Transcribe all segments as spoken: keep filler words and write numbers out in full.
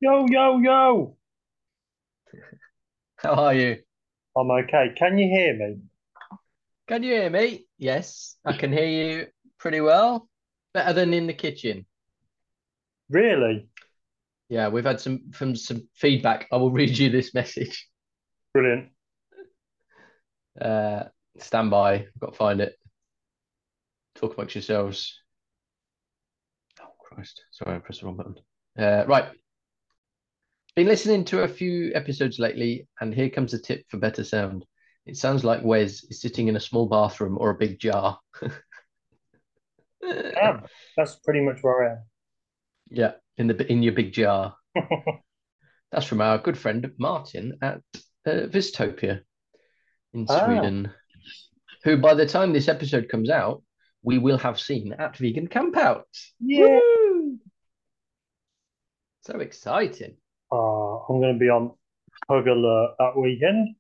Yo, yo, yo. How are you? I'm okay. Can you hear me? Can you hear me? Yes, I can hear you pretty well. Better than in the kitchen. Really? Yeah, we've had some from some feedback. I will read you this message. Brilliant. Uh, stand by. I've got to find it. Talk amongst yourselves. Oh Christ! Sorry, I pressed the wrong button. Uh, right. Been listening to a few episodes lately, and here comes a tip for better sound. It sounds like Wes is sitting in a small bathroom or a big jar. Damn. That's pretty much where Yeah, in the in your big jar. I am. That's from our good friend Martin at uh, Vistopia in Ah, Sweden, who by the time this episode comes out, we will have seen at Vegan Campout. yeah. Woo! So exciting. Uh, I'm going to be on Hug Alert that weekend.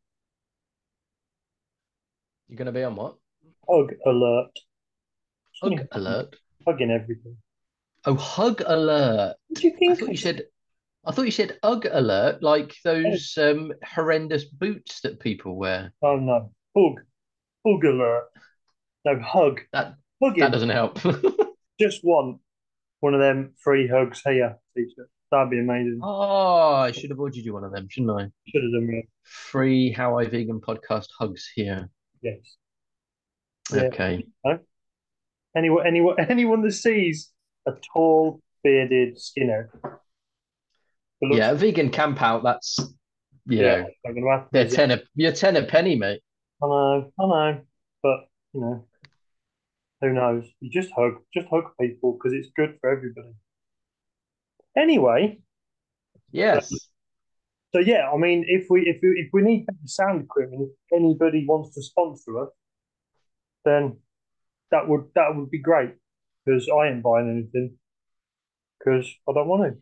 You're going to be on what? Hug Alert. Just going to Hug be alert. hugging everything. Oh, hug alert. What do you I think? thought you said I thought you said Ugg alert, like Oh, those um, horrendous boots that people wear. oh, no. Hug. Hug Alert. No, hug. That that Hugging. doesn't help. Just want one of them free hugs here, teacher. That'd be amazing. Oh, I should have ordered you one of them, shouldn't I? Should have done that. Free How I Vegan podcast hugs here. Yes. Yeah. Okay. No? Anyone, anyone, anyone that sees a tall, bearded skinhead that looks, Yeah, vegan camp out, that's, you yeah, know, it's not going to happen, they're is it? ten a, you're ten a penny, mate. I know, I know, but you know, who knows? You just hug, just hug people because it's good for everybody. Anyway, Yes. so yeah, I mean, if we if we if we need better sound equipment, if anybody wants to sponsor us, then that would that would be great because I ain't buying anything because I don't want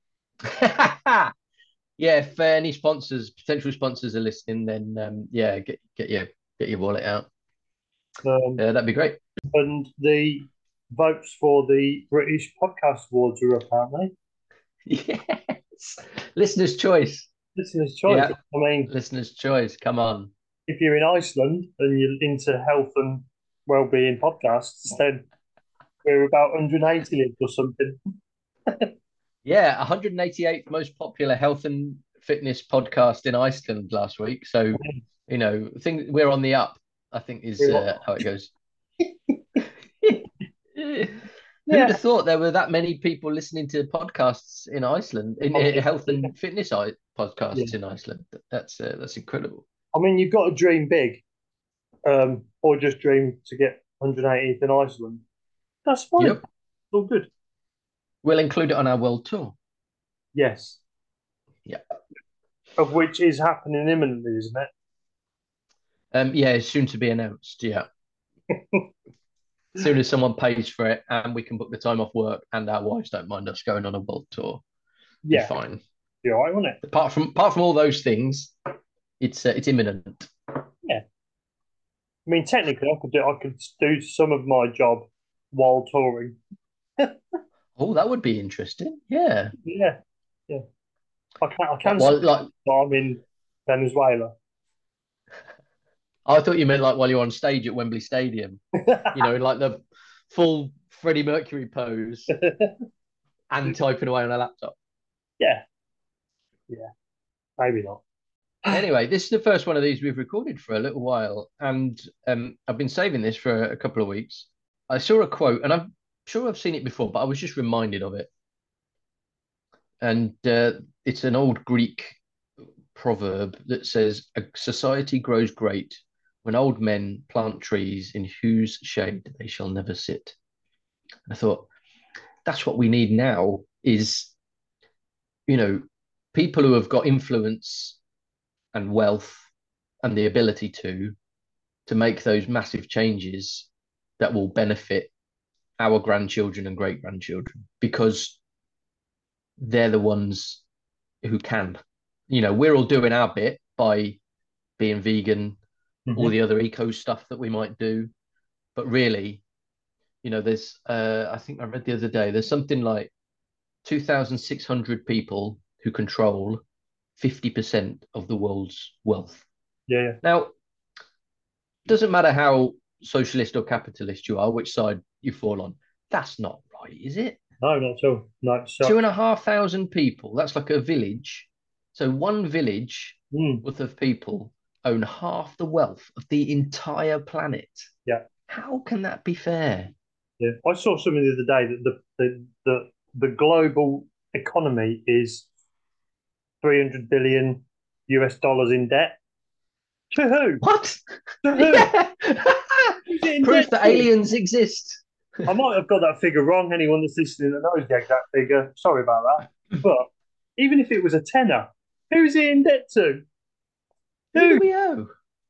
Yeah, if uh, any sponsors, potential sponsors are listening, then um, yeah, get get your get your wallet out. to. Um, Uh, that'd be great. and the votes for the British Podcast Awards are apparently Yes. Listener's choice. listener's choice. Yeah, I mean, listener's choice. Come on. if you're in Iceland and you're into health and well-being podcasts, then we're about one hundred eighty or something. Yeah, one hundred eighty-eighth most popular health and fitness podcast in Iceland last week. So, you know, I think we're on the up, I think is uh, how it goes. Who'd Yeah, have thought there were that many people listening to podcasts in Iceland, in uh, health and fitness I- yeah. podcasts in Iceland? That's uh, that's incredible. I mean, you've got to dream big, um, or just dream to get one hundred eightieth in Iceland. That's fine. Yep. It's all good. We'll include it on our world tour. Yes, Yeah. of which is happening imminently, isn't Um, yeah, it's soon to be announced. Yeah. it? As soon as someone pays for it and we can book the time off work and our wives don't mind us going on a world tour, be Yeah, fine. be all right, won't it? Apart from apart from all those things, it's uh, it's imminent. Yeah. I mean, technically, I could do I could do some of my job while touring. Oh, that would be interesting. Yeah. Yeah, yeah. I can I Like, can say while like that I'm in Venezuela. I thought you meant like while you're on stage at Wembley Stadium, you know, in like the full Freddie Mercury pose and typing away on a laptop. Yeah, yeah. Maybe not. Anyway, this is the first one of these we've recorded for a little while, and um, I've been saving this for a couple of weeks. I saw a quote, and I'm sure I've seen it before, but I was just reminded of it. And uh, it's an old Greek proverb that says, "A society grows great when old men plant trees in whose shade they shall never sit." And I thought, that's what we need now is, you know, people who have got influence and wealth and the ability to to make those massive changes that will benefit our grandchildren and great grandchildren because they're the ones who can. You know, we're all doing our bit by being vegan, all Hmm. the other eco stuff that we might do. But really, you know, there's, uh, I think I read the other day, there's something like two thousand six hundred people who control fifty percent of the world's wealth. Yeah. Now, doesn't matter how socialist or capitalist you are, which side you fall on. That's not right, is it? No, not at all. No. So, Two and a half thousand people. That's like a village. So one village mm, worth of people own half the wealth of the entire planet. yeah. How can that be fair? Yeah. I saw something the other day that the the the, the global economy is three hundred billion U S dollars in debt. To who? What? To who? Yeah. Who's it in Proof debt that to? aliens exist. I might have got that figure wrong. Anyone that's listening that knows the exact figure, sorry about that. But even if it was a tenner, who's it in debt to? Who do Who? we owe?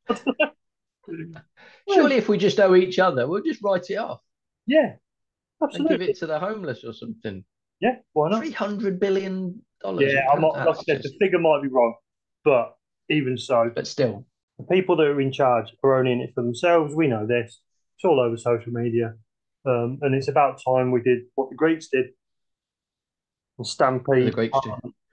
Well, Surely if we just owe each other, we'll just write it off yeah, and give absolutely. it to the homeless or something. Yeah, why not? Three hundred billion dollars. Yeah, I might, like I said, the just... figure might be wrong, but even so, But still, the people that are in charge are only in it for themselves. We know this. It's all over social media. Um, and it's about time we did what the Greeks did and the stampede. Greeks do.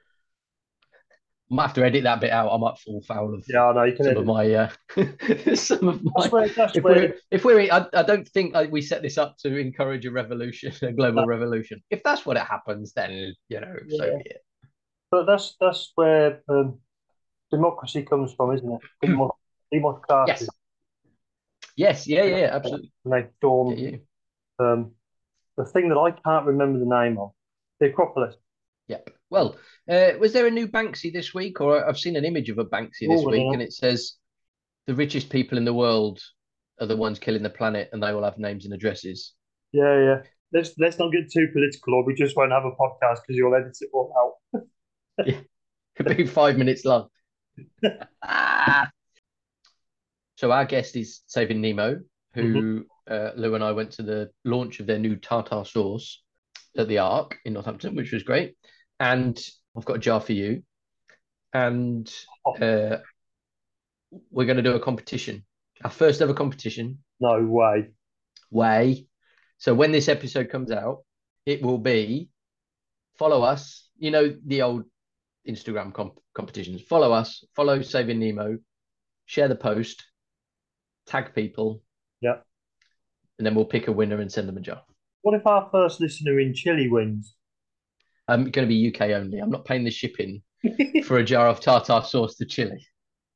I might have to edit that bit out. I might fall foul of Yeah, I know you can some edit. of my uh, some of my. That's where, that's if where, we're if we're, I, I don't think I, we set this up to encourage a revolution, a global no, revolution. If that's what it happens, then you know, so yeah. be it. But that's that's where um, democracy comes from, isn't it? Demo- democracy. Yes. Yes. Yeah. Yeah. Absolutely. And they Get stormed you. um, the thing that I can't remember the name of, the Acropolis. Yep. Well, uh, was there a new Banksy this week, or I've seen an image of a Banksy this Oh, I don't week, know. and it says the richest people in the world are the ones killing the planet, and they all have names and addresses. Yeah, yeah. Let's let's not get too political, or we just won't have a podcast because you'll edit it all out. Yeah. It'll be five minutes long. ah. So our guest is Saving Nemo, who Mhm. uh, Lou and I went to the launch of their new tartar sauce at the Ark in Northampton, which was great. And I've got a jar for you. And Oh, uh, we're going to do a competition, our first ever competition. no way. Way. So when this episode comes out, it will be follow us. You know, the old Instagram comp- competitions. Follow us, follow Saving Nemo, share the post, tag people, Yeah. and then we'll pick a winner and send them a jar. What if our first listener in Chile wins? I'm going to be U K only. I'm not paying the shipping for a jar of tartar sauce to Chile.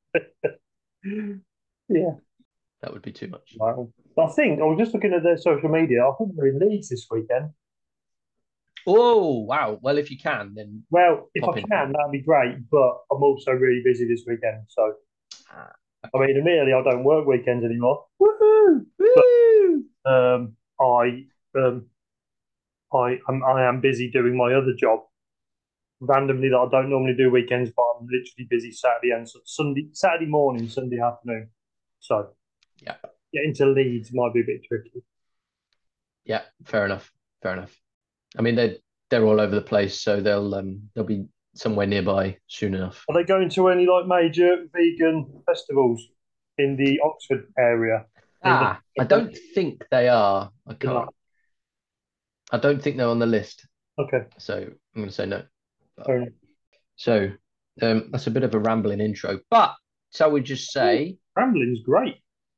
Yeah. That would be too much. Well, I think I was just looking at their social media. I think they're in Leeds this weekend. Oh, wow. Well, if you can, then Well, if I pop in. can, that'd be great. But I'm also really busy this weekend. So, Ah, I mean, admittedly, I don't work weekends anymore. Woohoo! woo! But um, I um, I am I am busy doing my other job randomly that I don't normally do weekends, but I'm literally busy Saturday and Su- Sunday, Saturday morning, Sunday afternoon. So Yeah, getting to Leeds might be a bit tricky. yeah. Fair enough. Fair enough. I mean, they're they're all over the place, so they'll um they'll be somewhere nearby soon enough. Are they going to any like major vegan festivals in the Oxford area? In Ah, I don't think they are. I the, can't. I don't think they're on the list. okay, So I'm going to say no. fair enough. So um, that's a bit of a rambling intro, but shall we just say, Rambling's great.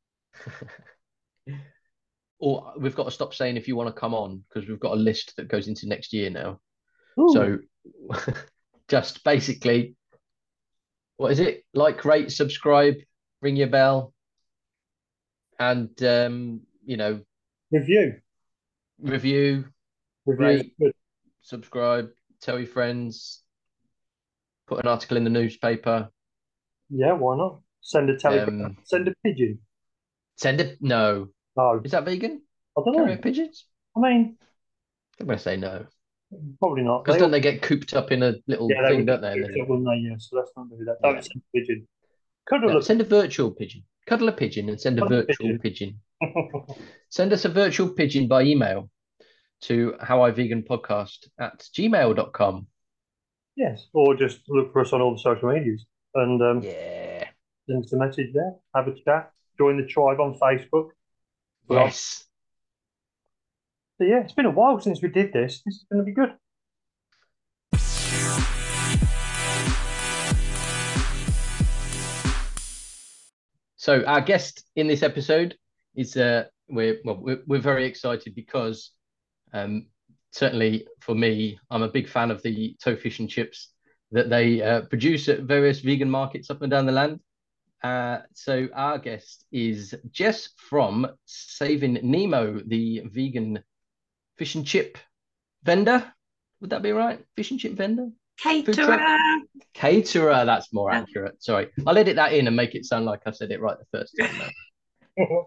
or we've got to stop saying if you want to come on because we've got a list that goes into next year now. Ooh, So just basically, what is it? Like, rate, subscribe, ring your bell, and um, you know, review, review, review. rate, Good. subscribe, tell your friends, put an article in the newspaper. Yeah, why not? Send a telegram. Um, Send a pigeon. send it. No, No, is that vegan? I don't Carrier know. pigeons? I mean, I'm going to say no. probably not. Because They don't all, they get cooped up in a little yeah, they thing, would don't they? And get then, it, wouldn't they? Yeah, so let's not do that. yeah. Don't send a pigeon. Cuddle No, a send a virtual pigeon. Cuddle a pigeon and send a cuddle a virtual pigeon. pigeon. Send us a virtual pigeon by email to howiveganpodcast at gmail dot com. Yes, or just look for us on all the social medias and um, Yeah. send us a message there. Have a chat. Join the tribe on Facebook. We're on- Yes. So yeah, it's been a while since we did this. This is going to be good. So our guest in this episode is uh, we're well, we're, we're very excited because um, certainly for me, I'm a big fan of the tofu fish and chips that they uh, produce at various vegan markets up and down the land. Uh, so our guest is Jess from Saving Nemo, the vegan fish and chip vendor. Would that be right? Fish and chip vendor? Food truck? Caterer. Caterer, that's more Yeah. accurate. Sorry. I'll edit that in and make it sound like I said it right the first time now.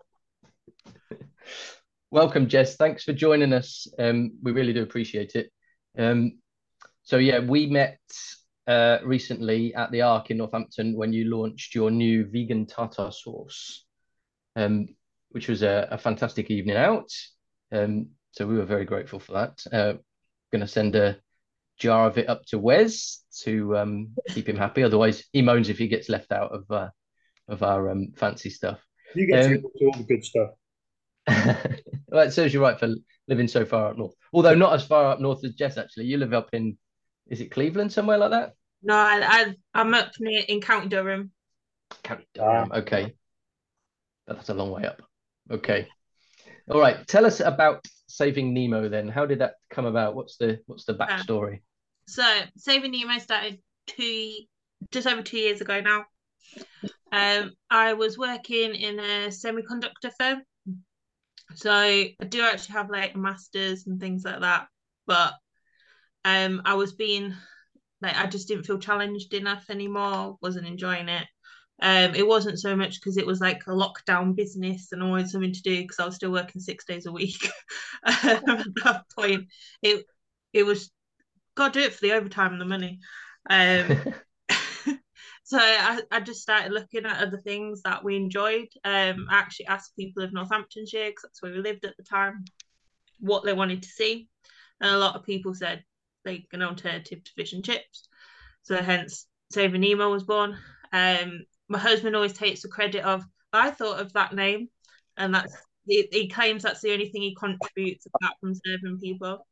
Welcome, Jess. Thanks for joining us. Um, we really do appreciate it. Um, so yeah, we met uh, recently at the Ark in Northampton when you launched your new vegan tartar sauce, um, which was a, a fantastic evening out. Um, so we were very grateful for that. Uh, going to send a jar of it up to Wes to um, keep him happy. Otherwise, he moans if he gets left out of uh, of our um, fancy stuff. You get to Um, do all the good stuff. Well, it serves you right for living so far up north. Although not as far up north as Jess, actually. You live up in, is it Cleveland, somewhere like that? No, I, I I'm up near in County Durham. County Durham. Okay. That's a long way up. Okay. All right. Tell us about Saving Nemo then. How did that come about? What's the what's the backstory? So Saving Nemo started two just over two years ago now. Um, I was working in a semiconductor firm. So I do actually have like a master's and things like that, but um, I was being like I just didn't feel challenged enough anymore. Wasn't enjoying it. Um, it wasn't so much because it was like a lockdown business and always something to do because I was still working six days a week. At that point, it it was gotta do it for the overtime and the money. Um, so I, I just started looking at other things that we enjoyed. Um, I actually asked people of Northamptonshire, because that's where we lived at the time, what they wanted to see. And a lot of people said like an alternative to fish and chips. So hence Saving Nemo was born. Um, my husband always takes the credit of, I thought of that name. And that's he, he claims that's the only thing he contributes apart from serving people.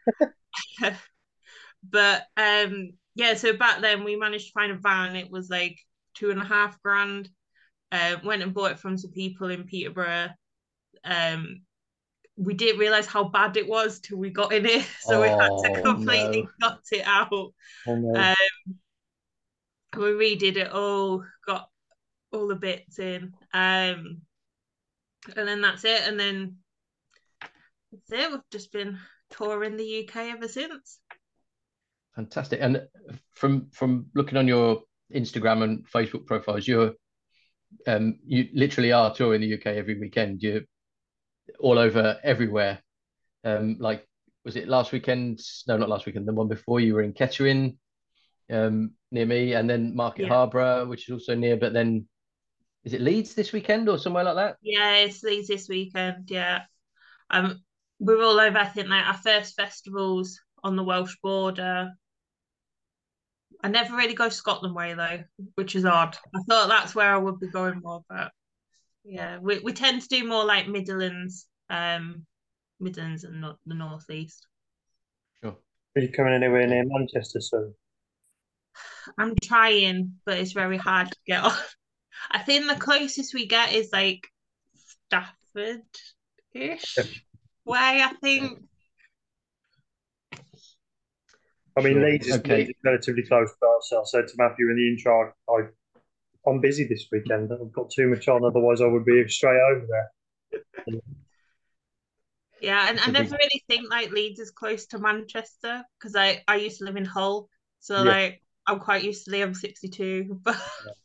But um, yeah, so back then we managed to find a van. It was like two and a half grand. Uh, went and bought it from some people in Peterborough. Um, we didn't realize how bad it was till we got in it, so oh, we had to completely no. gut it out. Oh, no. Um, we redid it all, got all the bits in, um, and then that's it. And then that's it. We've just been touring the U K ever since. Fantastic. And from from looking on your Instagram and Facebook profiles, you're um you literally are touring the U K every weekend. You're all over everywhere. Um, like was it last weekend? No, not last weekend. The one before, you were in Kettering, um, near me, and then Market yeah. Harborough, which is also near. But then, is it Leeds this weekend or somewhere like that? Yeah, it's Leeds this weekend. Yeah, um, we're all over. I think like our first festivals on the Welsh border. I never really go Scotland way though, which is odd. I thought that's where I would be going more, but yeah, we we tend to do more like Midlands, um, Midlands and not the northeast. Sure. Are you coming anywhere near Manchester soon? I'm trying, but it's very hard to get on. I think the closest we get is like Stafford-ish way, I think. I mean, sure. Leeds, is, okay. Leeds is relatively close, but I said to Matthew in the intro, I, I'm busy this weekend. I've got too much on, otherwise I would be straight over there. Yeah, and I never really think like Leeds is close to Manchester because I, I used to live in Hull, so yeah. like I'm quite used to the M sixty-two. But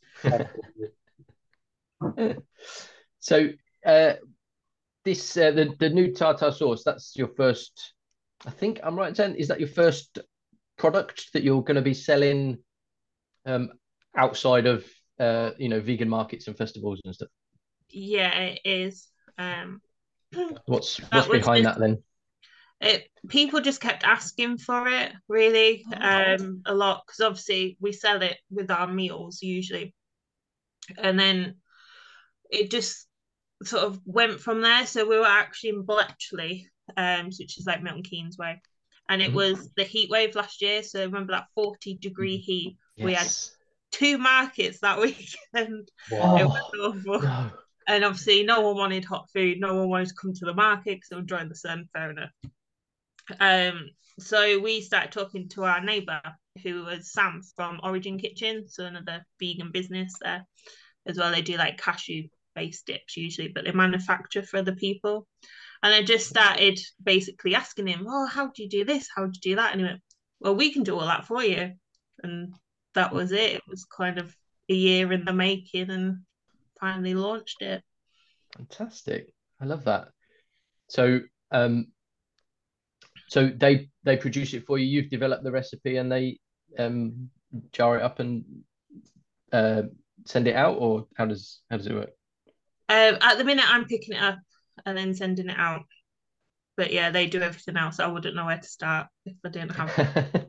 so uh, this uh, the the new tartar sauce. That's your first. I think I'm right in saying, is that your first product that you're going to be selling um, outside of uh, you know vegan markets and festivals and stuff? Yeah, it is. Um, what's what's behind just, that then? It people just kept asking for it really um, a lot because obviously we sell it with our meals usually, and then it just sort of went from there. So we were actually in Bletchley, um, which is like Milton Keynes way. And it was the heat wave last year. So remember that forty degree heat? Yes. We had two markets that weekend. Wow. It was awful. No. And obviously, no one wanted hot food. No one wanted to come to the market because they were enjoying the sun. Fair enough. Um, so we started talking to our neighbour, who was Sam from Origin Kitchen, so another vegan business there as well. They do like cashew-based dips usually, but they manufacture for other people. And I just started basically asking him, "Oh, how do you do this? How do you do that?" And he went, "Well, we can do all that for you." And that was it. It was kind of a year in the making, and finally launched it. Fantastic. I love that. So, um, so they they produce it for you. You've developed the recipe, and they um jar it up and uh send it out, or how does how does it work? Um, at the minute, I'm picking it up and then sending it out. But yeah, they do everything else. I wouldn't know where to start if I didn't have.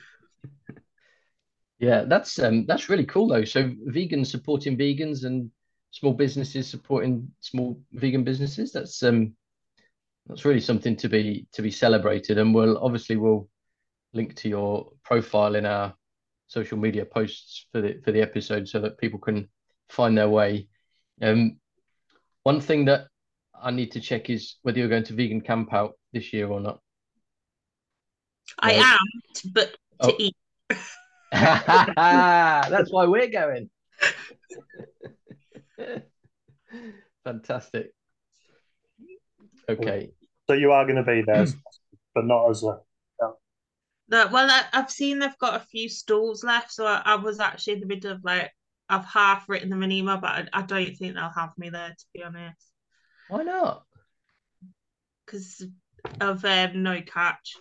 Yeah, that's um that's really cool though. So vegans supporting vegans and small businesses supporting small vegan businesses. That's um that's really something to be to be celebrated. And we'll obviously we'll link to your profile in our social media posts for the for the episode so that people can find their way. Um, one thing that I need to check is whether you're going to Vegan Camp Out this year or not. I No. am, but to Oh. eat. That's why we're going. Fantastic. Okay. So you are going to be there, but not as a. No. No, well, I, I've seen they've got a few stalls left, so I, I was actually in the middle of like I've half written them an email, but I, I don't think they'll have me there, to be honest. Why not? Because of um, no catch.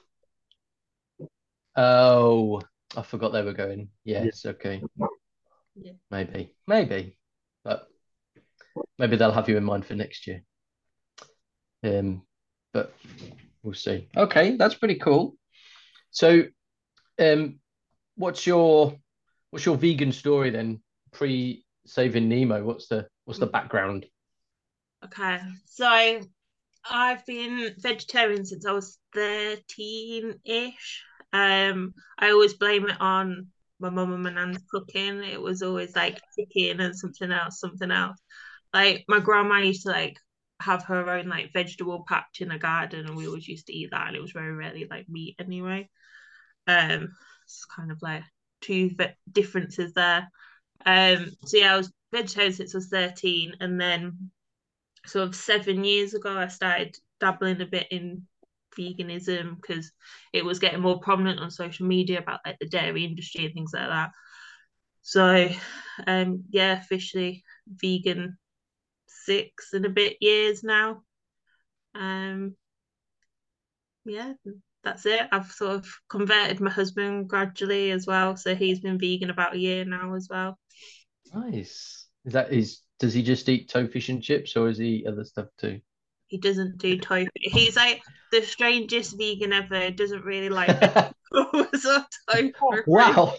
Oh, I forgot they were going. Yes, okay. Yeah. Maybe, maybe, but maybe they'll have you in mind for next year. Um, but we'll see. Okay, that's pretty cool. So, um, what's your what's your vegan story then? Pre Saving Nemo, what's the what's the background? Okay, so I've been vegetarian since I was thirteen-ish. Um, I always blame it on my mum and my nan's cooking. It was always like chicken and something else, something else. Like my grandma used to like have her own like vegetable patch in the garden, and we always used to eat that, and it was very rarely like meat anyway. Um, it's kind of like two ve- differences there. Um, so yeah, I was vegetarian since I was thirteen, and then sort of seven years ago, I started dabbling a bit in veganism because it was getting more prominent on social media about like the dairy industry and things like that. So, um, yeah, officially vegan six and a bit years now. Um, yeah, that's it. I've sort of converted my husband gradually as well, so he's been vegan about a year now as well. Nice. Is that is does he just eat tofu fish and chips, or is he eat other stuff too? He doesn't do tofu. He's like the strangest vegan ever. He doesn't really like vegetables or tofu. Wow.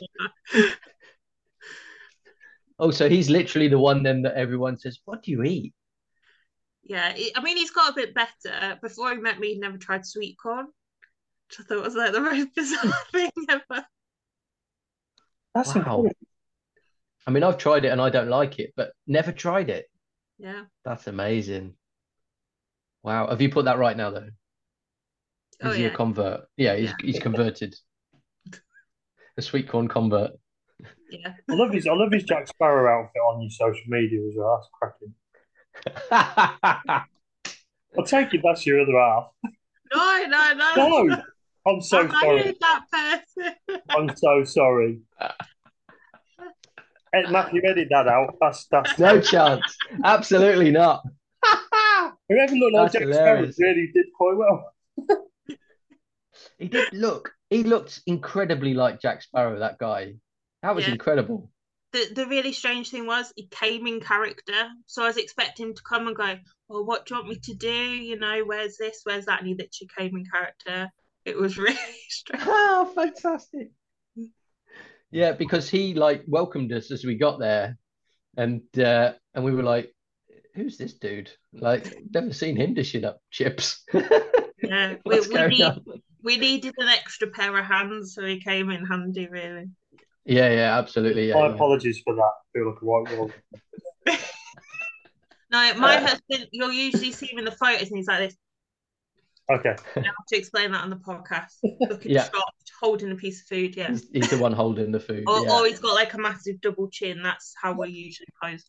Oh, so he's literally the one then that everyone says, "What do you eat?" Yeah, I mean, he's got a bit better. Before he met me, he'd never tried sweet corn, which I thought was like the most bizarre thing ever. That's wow. incredible. I mean, I've tried it and I don't like it, but never tried it. Yeah. That's amazing. Wow. Have you put that right now, though? Is oh, he yeah. a convert? Yeah, he's, yeah. he's converted. A sweet corn convert. Yeah. I love his I love his Jack Sparrow outfit on your social media as well. That's cracking. I'll take it that's your other half. No, no, no. No. I'm so I sorry. that person. I'm so sorry. Hey, Matthew, edit that out. That's that's no chance. Absolutely not. Whoever looked like Jack Sparrow really did quite well. He did look. He looked incredibly like Jack Sparrow. That guy. That was yeah. incredible. The the really strange thing was he came in character, so I was expecting him to come and go, "Well, what do you want me to do? You know, where's this? Where's that?" And he literally came in character. It was really strange. Oh, fantastic! Yeah, because he like welcomed us as we got there, and uh, and we were like, "Who's this dude? Like, never seen him dishing up chips." Yeah, we we, need, we needed an extra pair of hands, so he came in handy, really. Yeah, yeah, absolutely. Yeah, My yeah. apologies for that. I feel like a white wall. No, my husband, you'll usually see him in the photos and he's like this. Okay. I have to explain that on the podcast. Looking Yeah. shocked, holding a piece of food, yeah. He's, he's the one holding the food. Or, Yeah. or he's got like a massive double chin. That's how we're usually posed.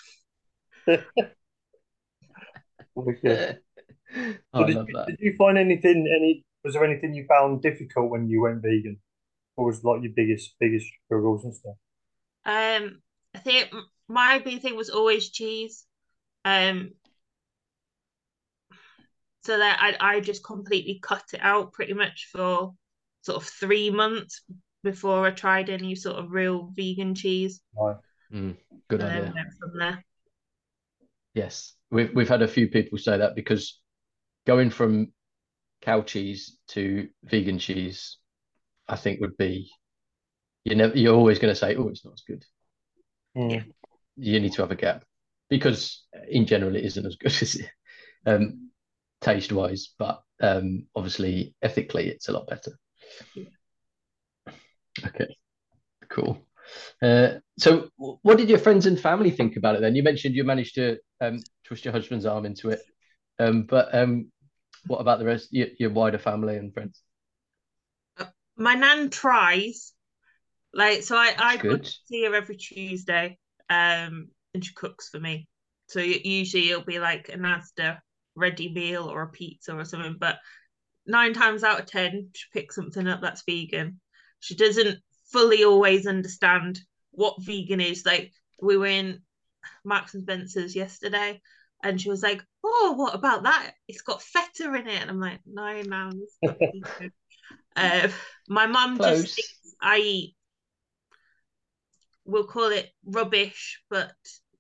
Okay. I So did love you, that. did you find anything? Any was there anything you found difficult when you went vegan? What was like your biggest biggest struggles and stuff? Um, I think my big thing was always cheese. Um, so that I I just completely cut it out pretty much for sort of three months before I tried any sort of real vegan cheese. Right. Mm, good And then idea. went from there. Yes, we've we've had a few people say that because going from cow cheese to vegan cheese, I think would be you never you're always going to say, oh, it's not as good. Yeah. Mm. You need to have a gap because in general it isn't as good as it, um, taste wise, but um, obviously ethically it's a lot better. Yeah. Okay, cool. Uh, so, what did your friends and family think about it then? You mentioned you managed to um, twist your husband's arm into it, um, but um, what about the rest, your, your wider family and friends? My nan tries. Like, so I, That's I go to good. see her every Tuesday, um, and she cooks for me. So usually it'll be like a Asda ready meal or a pizza or something. But nine times out of ten, she picks something up that's vegan. She doesn't fully always understand what vegan is. Like we were in Marks and Spencer's yesterday, and she was like, "Oh, what about that? It's got feta in it." And I'm like, "No, no, it's not vegan." Uh, my mum just Close. thinks I eat, we'll call it rubbish, but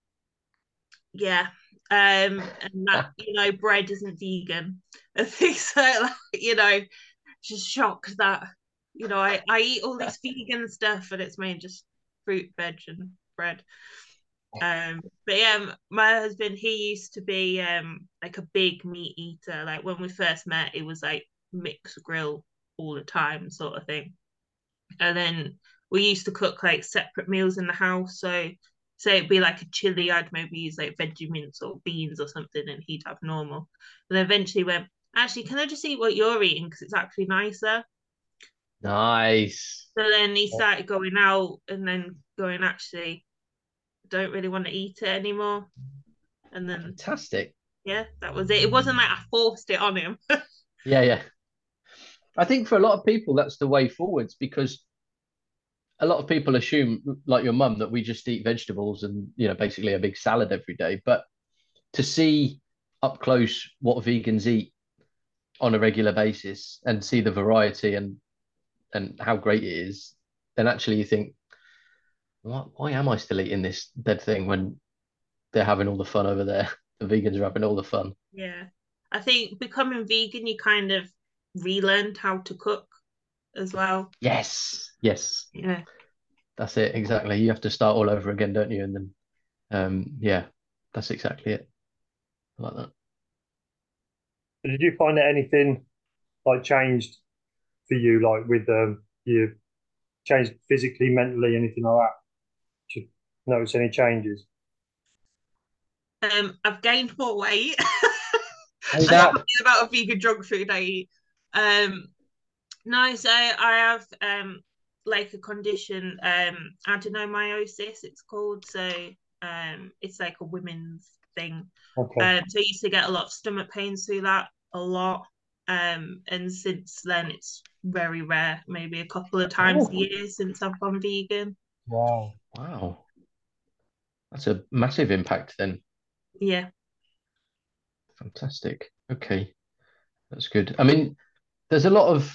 yeah. Um, and that, you know, bread isn't vegan. And things like that, you know, just shocked that, you know, I, I eat all this vegan stuff and it's made just fruit, veg, and bread. Um, but yeah, my husband, he used to be um like a big meat eater. Like when we first met, it was like mixed grill all the time, sort of thing. And then we used to cook like separate meals in the house. So say it'd be like a chili, I'd maybe use like veggie mince or beans or something, and he'd have normal. And then eventually went, actually, can I just eat what you're eating because it's actually nicer? Nice. So then he started going out and then going, actually, don't really want to eat it anymore. And then Fantastic. yeah, that was it. It wasn't like I forced it on him. Yeah, yeah. I think for a lot of people that's the way forwards because a lot of people assume, like your mum, that we just eat vegetables and you know basically a big salad every day. But to see up close what vegans eat on a regular basis and see the variety and and how great it is, then actually you think, why, why am I still eating this dead thing when they're having all the fun over there? The vegans are having all the fun. Yeah. I think becoming vegan, you kind of relearned how to cook as well. Yes, yes, Yeah. that's it exactly. You have to start all over again, don't you? And then, um, yeah, that's exactly it. I like that. Did you find that anything like changed for you, like with um, you changed physically, mentally, anything like that? Did you notice any changes? Um, I've gained more weight. Hey, I that don't know about a vegan junk food I eat. Um, no, so I have um like a condition, um, adenomyosis, it's called. So um, it's like a women's thing. Okay. Um, so I used to get a lot of stomach pains through that, a lot. Um, and since then it's very rare, maybe a couple of times a oh year since I've gone vegan. Wow. wow, that's a massive impact then. Yeah. Fantastic. Okay, that's good. I mean, there's a lot of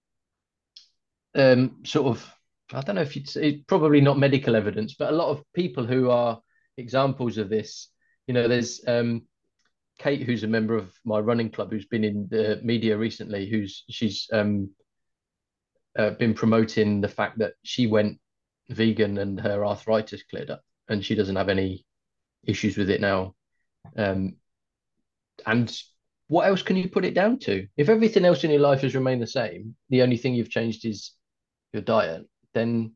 um, sort of, I don't know if it's, it's probably not medical evidence, but a lot of people who are examples of this. You know, there's um, Kate, who's a member of my running club, who's been in the media recently, who's she's um, uh, been promoting the fact that she went vegan and her arthritis cleared up, and she doesn't have any issues with it now. Um, and what else can you put it down to? If everything else in your life has remained the same, the only thing you've changed is your diet, then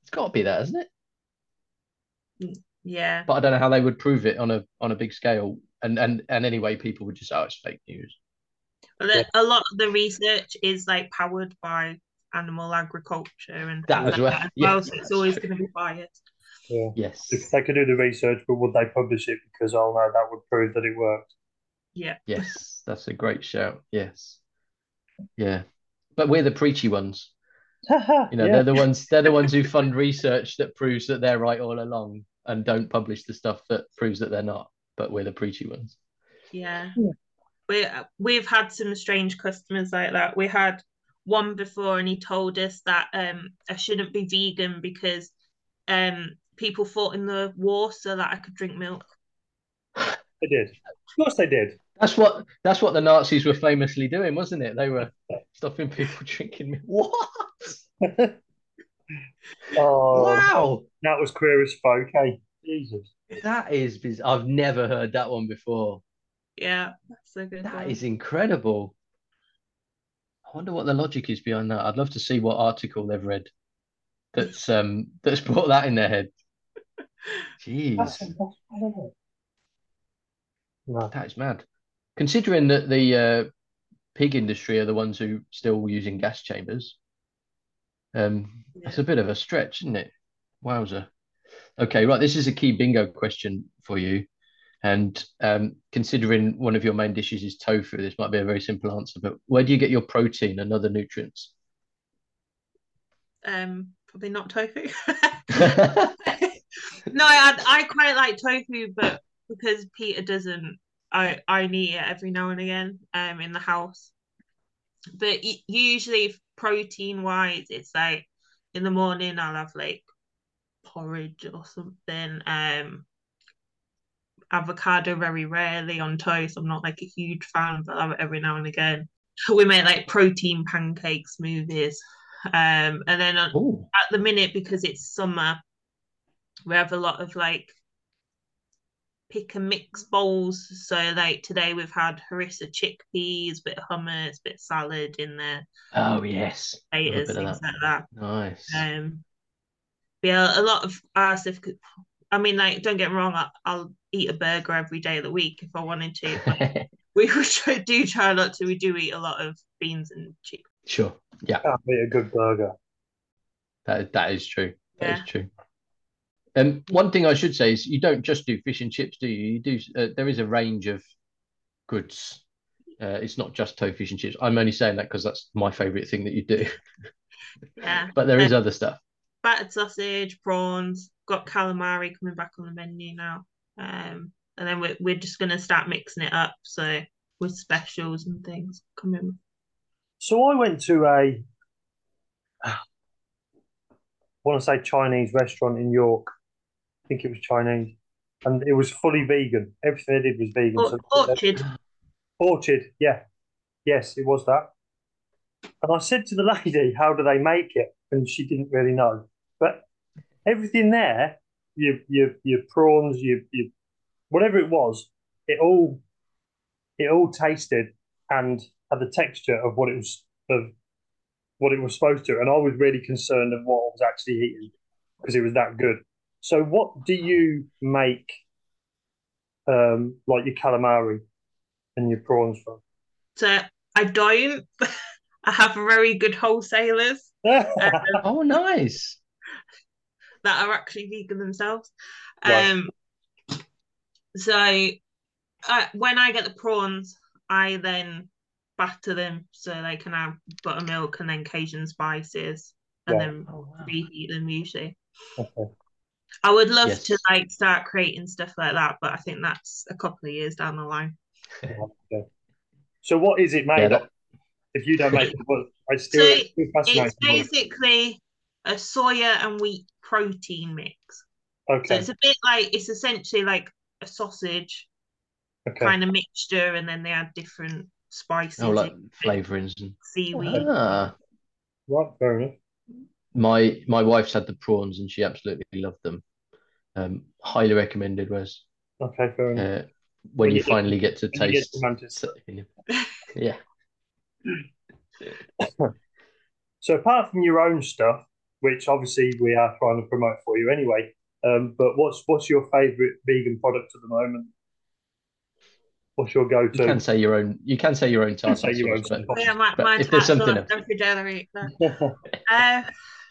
It's got to be that, hasn't it? Yeah. But I don't know how they would prove it on a on a big scale. And and and anyway, people would just, oh, it's fake news. Well, Yeah. a lot of the research is like powered by animal agriculture and That things as like well. that as Yeah, well. So it's that's always true. going to be biased. Yeah. Yes. If they could do the research, but would they publish it? Because oh no, that would prove that it worked. Yeah. Yes, that's a great shout. Yes. Yeah. But we're the preachy ones. You know, Yeah. they're the ones they're the ones who fund research that proves that they're right all along and don't publish the stuff that proves that they're not. But we're the preachy ones. Yeah. Yeah. We we've had some strange customers like that. We had one before, and he told us that um I shouldn't be vegan because um people fought in the war so that I could drink milk. They did. Of course they did. That's what that's what the Nazis were famously doing, wasn't it? They were stopping people drinking milk. What? Oh, Wow. that was queer as folk, hey? Jesus. That is bizarre. I've never heard that one before. Yeah, that's a good That one. is incredible. I wonder what the logic is behind that. I'd love to see what article they've read that's um that's brought that in their head. Jeez, That's, that's, I don't know. No. that is mad. Considering that the uh, pig industry are the ones who still using gas chambers, um, that's Yeah. a bit of a stretch, isn't it? Wowzer. Okay, right. This is a key bingo question for you. And um, considering one of your main dishes is tofu, this might be a very simple answer, but where do you get your protein and other nutrients? Um, probably not tofu. No, I I quite like tofu, but because Peter doesn't, I I eat it every now and again um in the house. But usually protein wise, it's like in the morning I'll have like porridge or something. Um, avocado very rarely on toast. I'm not like a huge fan, but I have it every now and again. We make like protein pancake smoothies. Um, and then on, Oh, at the minute, because it's summer, we have a lot of like pick and mix bowls. So like today we've had harissa chickpeas, bit of hummus, bit of salad in there, oh yes, love a potatoes, bit of things that. like that. Nice. Um, but yeah, a lot of our stuff. I mean, like, don't get me wrong, I, I'll eat a burger every day of the week if I wanted to. But we try, do try not to. We do eat a lot of beans and chicken. Sure. Yeah, Can't beat a good burger. that that is true. That Yeah. is true. Um, one thing I should say is you don't just do fish and chips, do you? You do. Uh, there is a range of goods. Uh, it's not just tofu fish and chips. I'm only saying that because that's my favorite thing that you do. Yeah. But there Uh, is other stuff. battered sausage, prawns, got calamari coming back on the menu now. Um, and then we're, we're just going to start mixing it up. So with specials and things coming. So I went to a, I want to say Chinese restaurant in York. I think it was Chinese, and it was fully vegan. Everything they did was vegan. Or, So orchard. Orchard, yeah, yes, it was that. And I said to the lady, "How do they make it?" And she didn't really know. But everything there, your your your prawns, your your whatever it was, it all it all tasted and had the texture of what it was of what it was supposed to. And I was really concerned of what I was actually eating because it was that good. So, what do you make um, like your calamari and your prawns from? So I don't. I have very good wholesalers uh, Oh, nice. that are actually vegan themselves. Right. Um, so uh, when I get the prawns, I then batter them so they can have buttermilk and then Cajun spices and Right. then Oh, wow. reheat them usually. Okay. I would love Yes. to like start creating stuff like that, but I think that's a couple of years down the line. Okay. So, what is it made Yeah, of? that, If you don't make it, but I So still, it's still fascinating. it's basically a soya and wheat protein mix. So Okay. it's a bit like it's essentially like a sausage Okay. kind of mixture, and then they add different spices, oh, like in, flavorings and seaweed. ah. Right. Fair enough. My my wife's had the prawns and she absolutely loved them. Um, highly recommended, Wes. Okay. Fair enough. Uh, when When you you get- finally get to when you get taste, to Manchester. yeah. So, apart from your own stuff, which obviously we are trying to promote for you anyway. Um, but what's what's your favourite vegan product at the moment? What's your You can go-to? say your own. You can say your own You can say tartar your sauce, own but Yeah, my, but mine's if there's actually something on else, every day. No. sauce. Uh,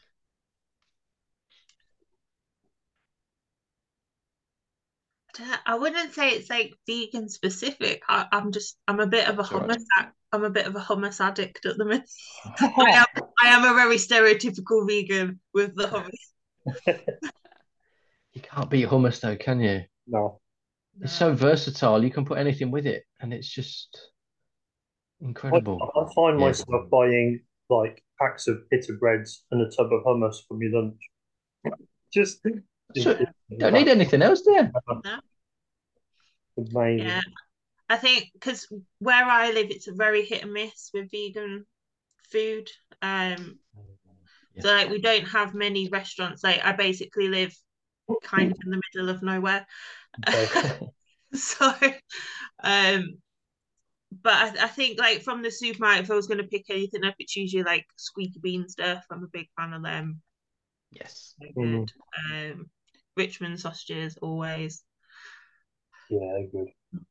I wouldn't say it's like vegan specific. I, I'm just I'm a bit of a that's all right. hummus. ad- I'm a bit of a hummus addict at the minute. I am I am a very stereotypical vegan with the hummus. You can't beat hummus though, can you? No. It's No. so versatile. You can put anything with it, and it's just I, incredible. I find Yeah, myself buying like packs of pita breads and a tub of hummus for my lunch. Just, just so don't need that anything else there. No. amazing. Yeah, I think because where I live, it's a very hit and miss with vegan food. Um, Yeah. so like we don't have many restaurants. Like I basically live kind of in the middle of nowhere. Okay. So, um, but I, I think like from the supermarket, if I was going to pick anything up, it's usually like squeaky bean stuff. I'm a big fan of them. Yes. They're Mm, good. Um, Richmond sausages always. yeah, good.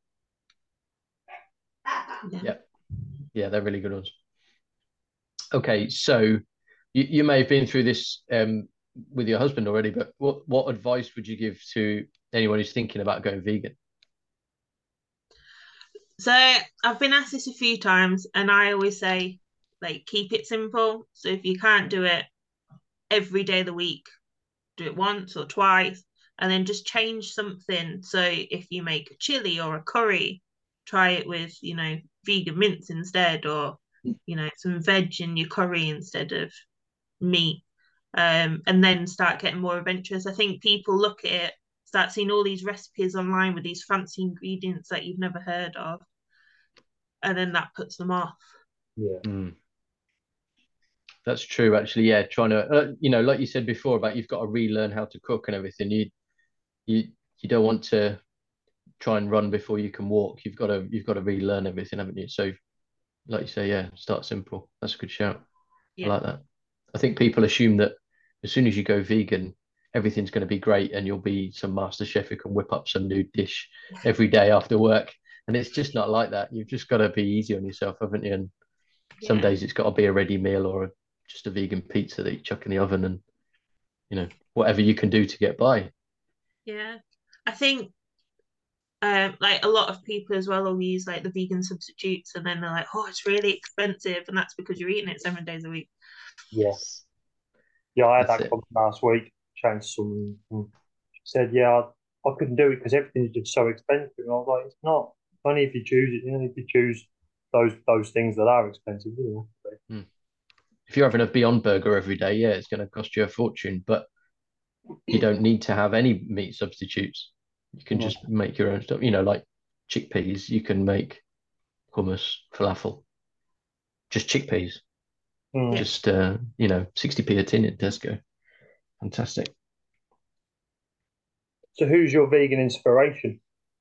Yeah. Yeah. Yeah, they're really good ones. Okay, so you, you may have been through this um, with your husband already, but what what advice would you give to anyone who's thinking about going vegan? So I've been asked this a few times, and I always say, like, keep it simple. So if you can't do it every day of the week, do it once or twice, and then just change something. So if you make a chili or a curry, try it with, you know, vegan mince instead, or, you know, some veg in your curry instead of meat. Um, and then start getting more adventurous. I think people look at it, start seeing all these recipes online with these fancy ingredients that you've never heard of, and then that puts them off. Yeah. Mm, that's true, actually. Yeah, trying to, uh, you know, like you said before about you've got to relearn how to cook and everything. You you you don't want to try and run before you can walk. You've got to you've got to relearn everything, haven't you? So, like you say, yeah, start simple. That's a good shout. I Yeah. like that. I think people assume that as soon as you go vegan, everything's going to be great and you'll be some master chef who can whip up some new dish every day after work. And it's just not like that. You've just got to be easy on yourself, haven't you? And some Yeah. days it's got to be a ready meal or a, just a vegan pizza that you chuck in the oven and, you know, whatever you can do to get by. Yeah. I think um like a lot of people as well will use like the vegan substitutes, and then they're like, oh, it's really expensive, and that's because you're eating it seven days a week. Yeah. Yeah, I had That's that it. comment last week. Changed some. She said, "Yeah, I, I couldn't do it because everything's just so expensive." And I was like, "It's not. Only if you choose it. You know, if you choose those those things that are expensive, you know." So, Mm. If you're having a Beyond Burger every day, yeah, it's going to cost you a fortune, but you don't need to have any meat substitutes. You can no. just make your own stuff. You know, like chickpeas, you can make hummus, falafel, just chickpeas, Yeah. Mm. just uh, you know, sixty p a tin at Tesco. Fantastic. So, who's your vegan inspiration?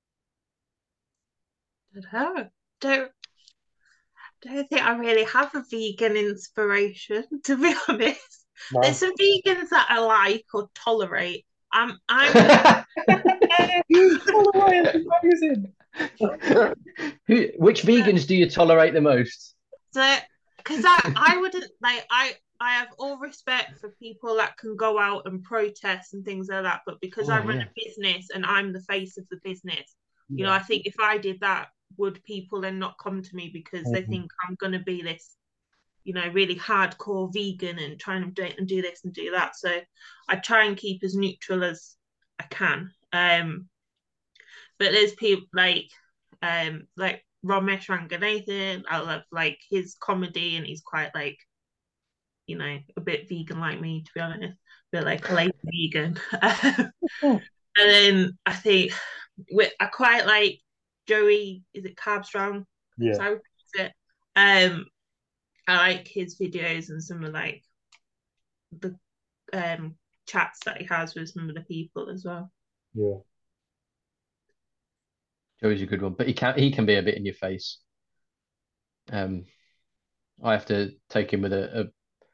I don't don't think I really have a vegan inspiration, to be honest. There's No. some vegans that I like or tolerate. I'm I'm All the way, it's amazing. Who, which vegans do you tolerate the most? so because I I wouldn't like I I have all respect for people that can go out and protest and things like that, but because I Oh run yeah. a business and I'm the face of the business, you know, Yeah. I think if I did that, would people then not come to me because they Mhm. think I'm gonna be this, you know, really hardcore vegan and trying to do and do this and do that. So I try and keep as neutral as I can. Um, but there's people like um like Ramesh Ranganathan. I love like his comedy, and he's quite like, you know, a bit vegan like me, to be honest, a bit like a lazy vegan. And then I think I quite like Joey. Is it Carb Strong? Yeah. So it. Um, I like his videos and some of like the um chats that he has with some of the people as well. Yeah. Joey's a good one, but he can he can be a bit in your face. Um, I have to take him with a, a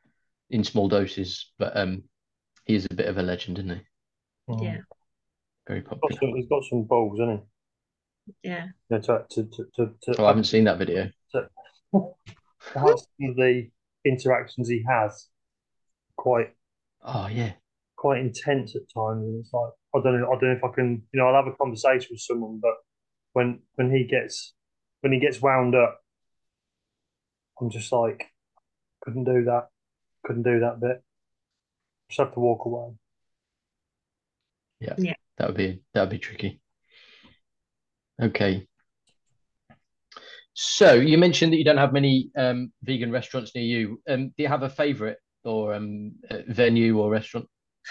in small doses, but um, he is a bit of a legend, isn't he? Yeah, Very Got popular. some, he's got some balls, hasn't yeah. he? You know, to to to to, to, Oh, I haven't seen that video. to have some of the interactions he has quite Oh yeah. quite intense at times, and it's like I don't know, I don't know if I can, you know, I'll have a conversation with someone, but when when he gets when he gets wound up, I'm just like couldn't do that, couldn't do that bit. Just have to walk away. Yeah. Yeah. That would be that would be tricky. Okay. So you mentioned that you don't have many um, vegan restaurants near you. Um, do you have a favorite or um, uh, venue or restaurant?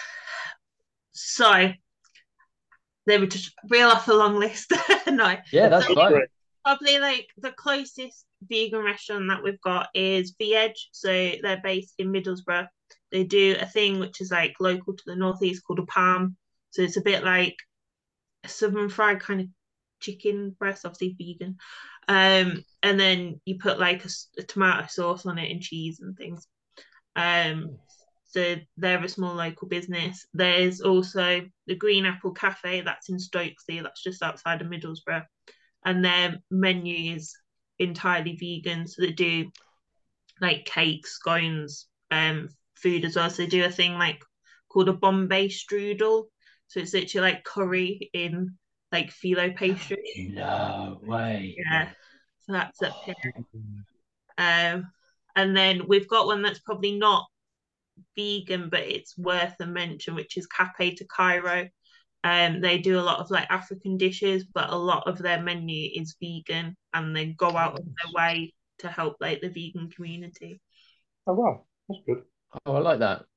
So they would just reel off a long list. No. Yeah, that's So fine. probably like the closest vegan restaurant that we've got is The Edge. So they're based in Middlesbrough. They do a thing which is like local to the northeast called a palm. So it's a bit like a southern fried kind of chicken breast, obviously vegan. Um, and then you put like a, a tomato sauce on it and cheese and things. Um, so they're a small local business. There's also the Green Apple Cafe that's in Stokesay, that's just outside of Middlesbrough, and their menu is entirely vegan. So they do like cakes, scones, um, food as well. So they do a thing like called a Bombay strudel. So it's literally like curry in like phyllo pastry. No way. Yeah, so that's up here. Mm. Um, and then we've got one that's probably not vegan, but it's worth a mention, which is Cafe to Cairo. Um, they do a lot of like African dishes, but a lot of their menu is vegan, and they go out of their way to help like the vegan community. Oh wow, that's good. Oh, I like that.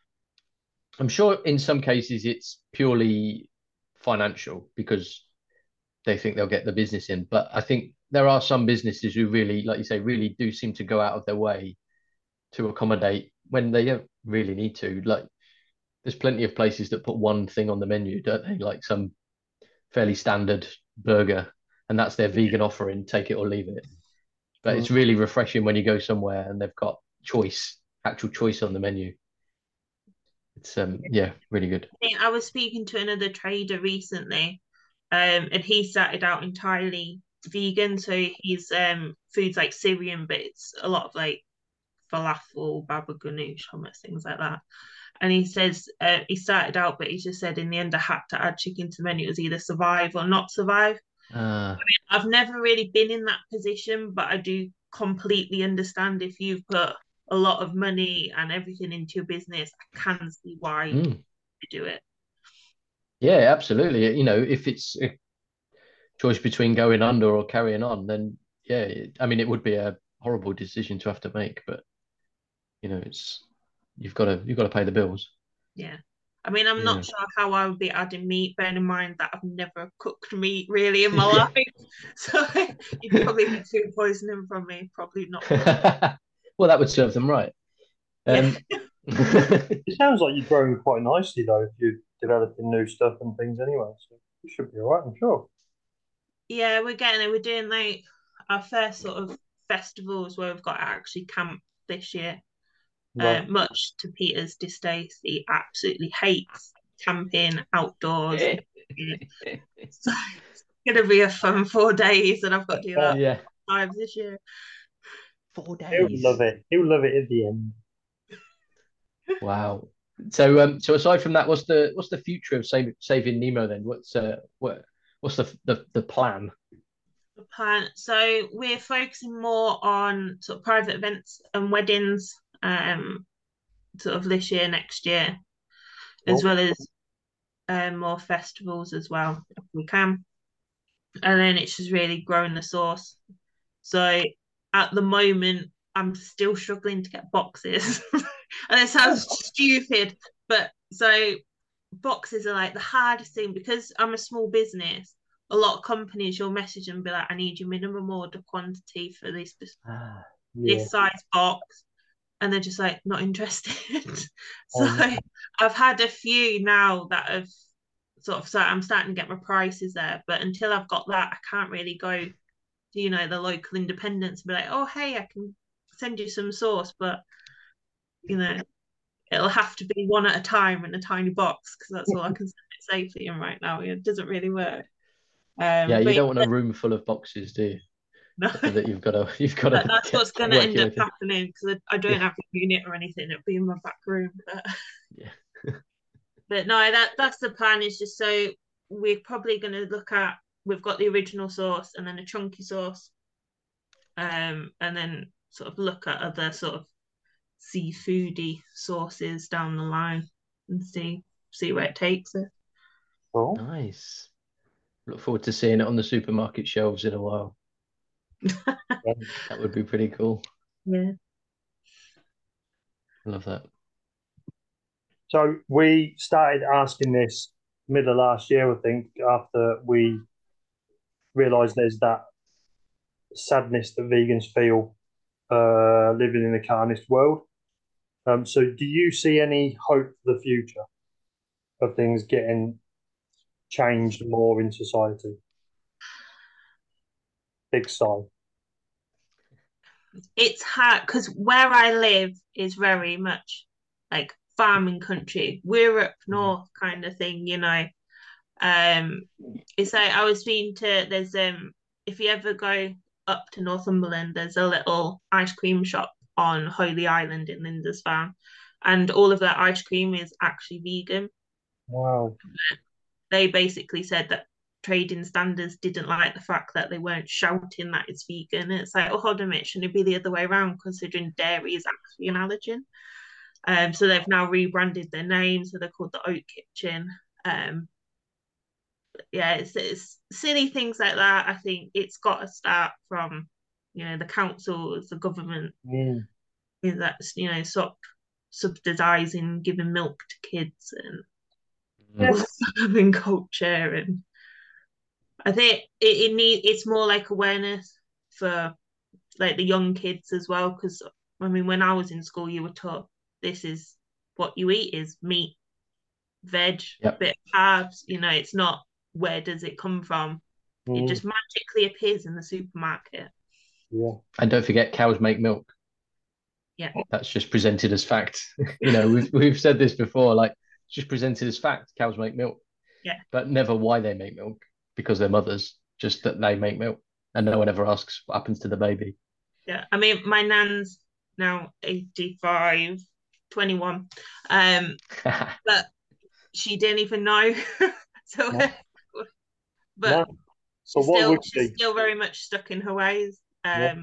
I'm sure in some cases it's purely financial because they think they'll get the business in. But I think there are some businesses who really, like you say, really do seem to go out of their way to accommodate when they don't really need to. Like there's plenty of places that put one thing on the menu, don't they? Like some fairly standard burger, and that's their vegan offering, take it or leave it. But Mm. it's really refreshing when you go somewhere and they've got choice, actual choice on the menu. It's um yeah, really good. I think I was speaking to another trader recently, um, and he started out entirely vegan. So he's um foods like Syrian, but it's a lot of like falafel, baba ganoush, hummus, things like that. And he says uh, he started out, but he just said in the end I had to add chicken to the menu. It was either survive or not survive. Uh, I've never really been in that position, but I do completely understand if you've put a lot of money and everything into your business, I can see why you mm, do it. yeah, absolutely. You know, if it's a choice between going under or carrying on, then yeah, it, I mean, it would be a horrible decision to have to make, but you know, it's you've got to you've got to pay the bills. Yeah. I mean, I'm Yeah. not sure how I would be adding meat, bearing in mind that I've never cooked meat really in my Yeah. life. So you'd probably get food poisoning from me. Probably not good. Well, that would serve them right. Yeah. Um, It sounds like you're growing quite nicely though, if you're developing new stuff and things anyway. So you should be all right, I'm sure. Yeah, we're getting it. We're doing like our first sort of festivals where we've got to actually camp this year. Uh, Right. much to Peter's distaste, he absolutely hates camping outdoors. So it's gonna be a fun four days, and I've got to do that yeah. five this year. Four He'll days. love it. He'll love it at the end. Wow. So um so aside from that, what's the what's the future of saving saving Nemo then? What's uh what what's the the, the plan? The plan. So we're focusing more on sort of private events and weddings, um, sort of this year, next year, as Well, well as um, more festivals as well if we can. And then it's just really growing the source. So at the moment, I'm still struggling to get boxes. And it sounds stupid, but so boxes are like the hardest thing because I'm a small business. A lot of companies you'll message and be like, I need your minimum order quantity for this Ah, yeah. this size box. And they're just like not interested. So Um, I've had a few now that have sort of so I'm starting to get my prices there. But until I've got that, I can't really go to, you know, the local independents and be like, oh hey, I can send you some sauce. But you know, it'll have to be one at a time in a tiny box because that's all I can send it safely in right now. It doesn't really work. Um, Yeah, you but don't want a room full of boxes, do you? no, That you've got to you've got to that, that's get, what's get going to end working up with it. happening because I, I don't Yeah. have a unit or anything. It'll be in my back room. But, Yeah. but no, that that's the plan. Is just so we're probably going to look at. We've got the original sauce and then a chunky sauce, um, and then sort of look at other sort of seafoody sauces down the line and see see where it takes us. Cool. Nice. Look forward to seeing it on the supermarket shelves in a while. Yeah. That would be pretty cool. Yeah. I love that. So we started asking this middle of last year, I think, after we realised there's that sadness that vegans feel uh, living in a carnist world. Um, so do you see any hope for the future of things getting changed more in society? Big sigh. It's hard because where I live is very much like farming country. We're up north kind of thing, you know. Um, it's like I was been to there's um if you ever go up to Northumberland, there's a little ice cream shop on Holy Island in Lindisfarne, and all of that ice cream is actually vegan. Wow. They basically said that trading standards didn't like the fact that they weren't shouting that it's vegan. And it's like, oh, hold on a minute, shouldn't it be the other way around, considering dairy is actually an allergen? Um, so they've now rebranded their name, so they're called the Oat Kitchen. Um, yeah, it's, it's silly things like that. I think it's got to start from, you know, the councils, the government, Mm. is that, you know, stop subsidizing giving milk to kids and Mm. having culture. And I think it, it need it's more like awareness for like the young kids as well. Because I mean, when I was in school, you were taught this is what you eat is meat, veg, Yep. bit of carbs. You know, it's not where does it come from. It Mm. just magically appears in the supermarket. Yeah. And don't forget, cows make milk. Yeah. That's just presented as fact. You know, we've we've said this before. Like, it's just presented as fact. Cows make milk. Yeah. But never why they make milk because they're mothers. Just that they make milk, and no one ever asks what happens to the baby. Yeah. I mean, my nan's now eighty-five, twenty-one, um, but she didn't even know. So, No. but No. So she's what still would she's be still very much stuck in her ways. Um, Yeah.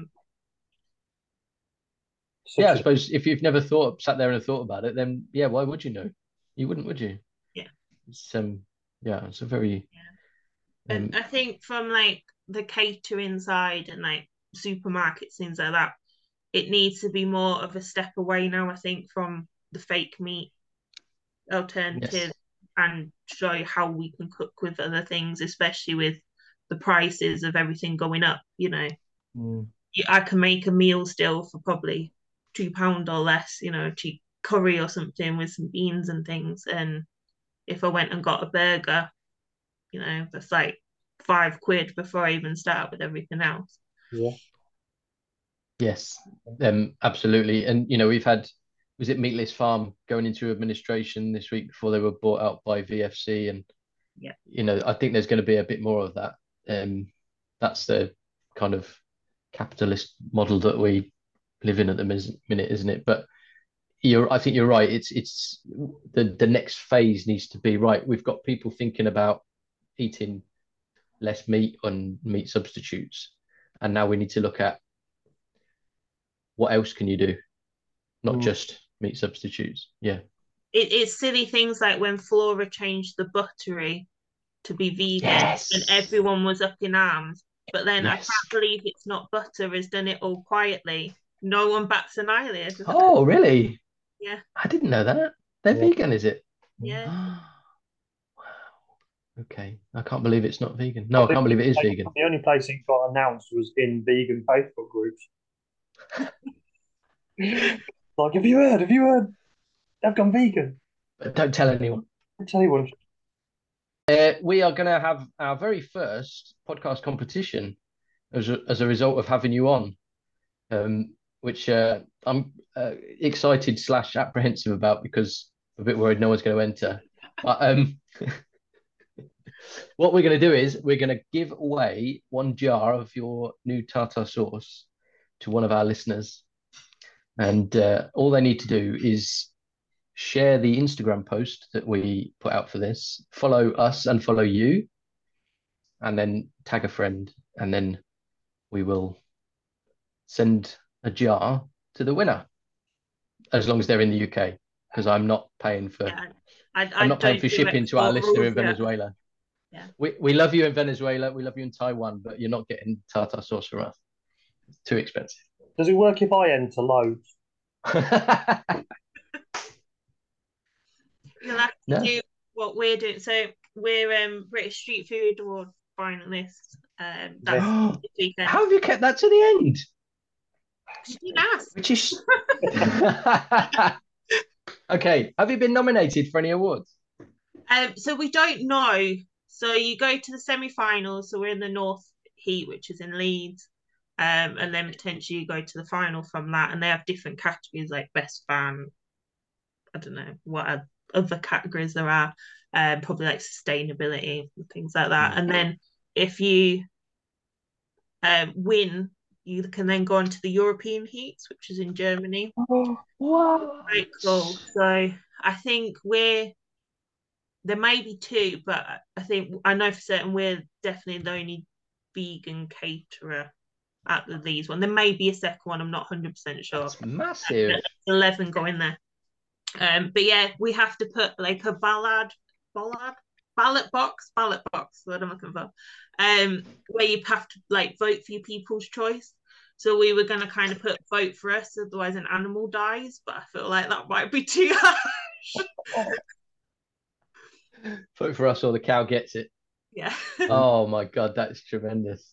Yeah, I such a suppose if you've never thought, sat there and thought about it, then yeah, why would you know? You wouldn't, would you? yeah. It's um, yeah, it's a very And um, I think from like the catering side and like supermarkets, things like that, it needs to be more of a step away now, I think, from the fake meat yes, alternative and show how we can cook with other things, especially with the prices of everything going up. You know, mm. I can make a meal still for probably two pound or less, you know, cheap curry or something with some beans and things. And if I went and got a burger, you know, that's like five quid before I even start with everything else. Yeah. yes, um, absolutely. And you know, we've had was it Meatless Farm going into administration this week before they were bought out by V F C, and Yeah. you know, I think there's going to be a bit more of that. Um, that's the kind of capitalist model that we live in at the minute, isn't it? But you're, I think you're right. It's it's the the next phase needs to be right. We've got people thinking about eating less meat and meat substitutes, and now we need to look at what else can you do, not Mm. just meat substitutes. Yeah. It, it's silly things like when Flora changed the buttery to be vegan and Yes. everyone was up in arms. But then I Yes. can't believe it's not butter has done it all quietly. No one bats an eyelid. Oh, really? Yeah. I didn't know that. They're Yeah. vegan, is it? Yeah. Wow. Okay. I can't believe it's not vegan. I No, I think can't believe it is like, vegan. the only place it got announced was in vegan Facebook groups. Like, have you heard? Have you heard? They've gone vegan. But don't tell anyone. I tell you what. Uh, we are going to have our very first podcast competition as a, as a result of having you on. Um, which uh, I'm uh, excited slash apprehensive about because I'm a bit worried no one's going to enter. But um, what we're going to do is we're going to give away one jar of your new tartar sauce to one of our listeners. And uh, all they need to do is share the Instagram post that we put out for this, follow us and follow you, and then tag a friend. And then we will send a jar to the winner, as long as they're in the U K, because I'm not paying for Yeah, I, I I'm not paying for shipping to our listener in yeah. Venezuela. Yeah. We we love you in Venezuela, we love you in Taiwan, but you're not getting tartar sauce from us. It's too expensive. Does it work if I enter loads? You'll have to No. do what we're doing. So we're um British Street Food Award finalists. Um, that's this weekend. How have you kept that to the end? You didn't ask. British. Okay, have you been nominated for any awards? Um, so we don't know. So you go to the semi-finals. So we're in the North Heat, which is in Leeds, um, and then potentially you go to the final from that. And they have different categories like best fan. I don't know what other categories there are. Um, probably like sustainability and things like that. Mm-hmm. And then if you um, win, you can then go on to the European Heats, which is in Germany. Oh, wow. Very cool. So I think we're, there may be two, but I think, I know for certain we're definitely the only vegan caterer at the Leeds one. There may be a second one, I'm not one hundred percent sure. That's massive. There's eleven go in there. Um, but yeah, we have to put like a ballad, ballad, ballot box, ballot box, what I'm looking for, um, where you have to like vote for your people's choice. So we were going to kind of put vote for us, otherwise an animal dies, but I feel like that might be too harsh. Vote for us or the cow gets it. Yeah. Oh my God, that's tremendous.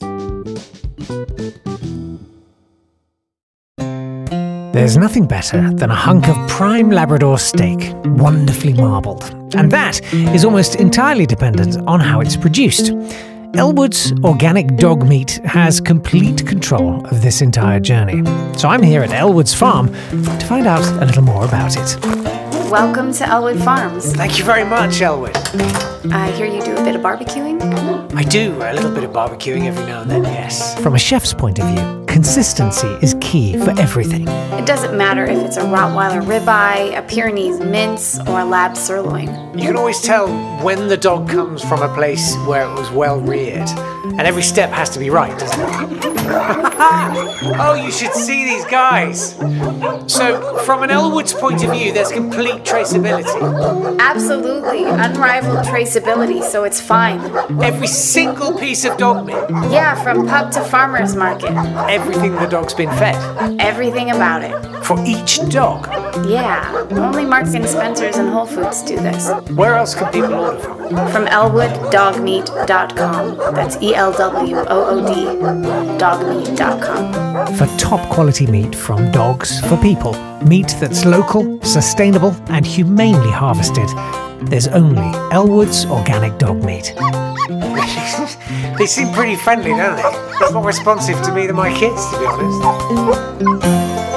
There's nothing better than a hunk of prime Labrador steak, wonderfully marbled. And that is almost entirely dependent on how it's produced. Elwood's Organic Dog Meat has complete control of this entire journey. So I'm here at Elwood's farm to find out a little more about it. Welcome to Elwood Farms. Thank you very much, Elwood. I hear you do a bit of barbecuing? I do a little bit of barbecuing every now and then, yes. From a chef's point of view, consistency is key for everything. It doesn't matter if it's a Rottweiler ribeye, a Pyrenees mince, or a lab sirloin. You can always tell when the dog comes from a place where it was well reared. And every step has to be right, doesn't it? Oh, you should see these guys. So, from an Elwood's point of view, there's complete traceability. Absolutely. Unrivaled traceability, so it's fine. Every single piece of dog meat? Yeah, from pub to farmer's market. Everything the dog's been fed? Everything about it. For each dog? Yeah. Only Marks and Spencer's and Whole Foods do this. Where else can people order from? From elwood dog meat dot com. That's E L W O O D dog meat dot com. For top quality meat from dogs for people, meat that's local, sustainable, and humanely harvested, there's only Elwood's Organic Dog Meat. They seem pretty friendly, don't they? They're more responsive to me than my kids, to be honest.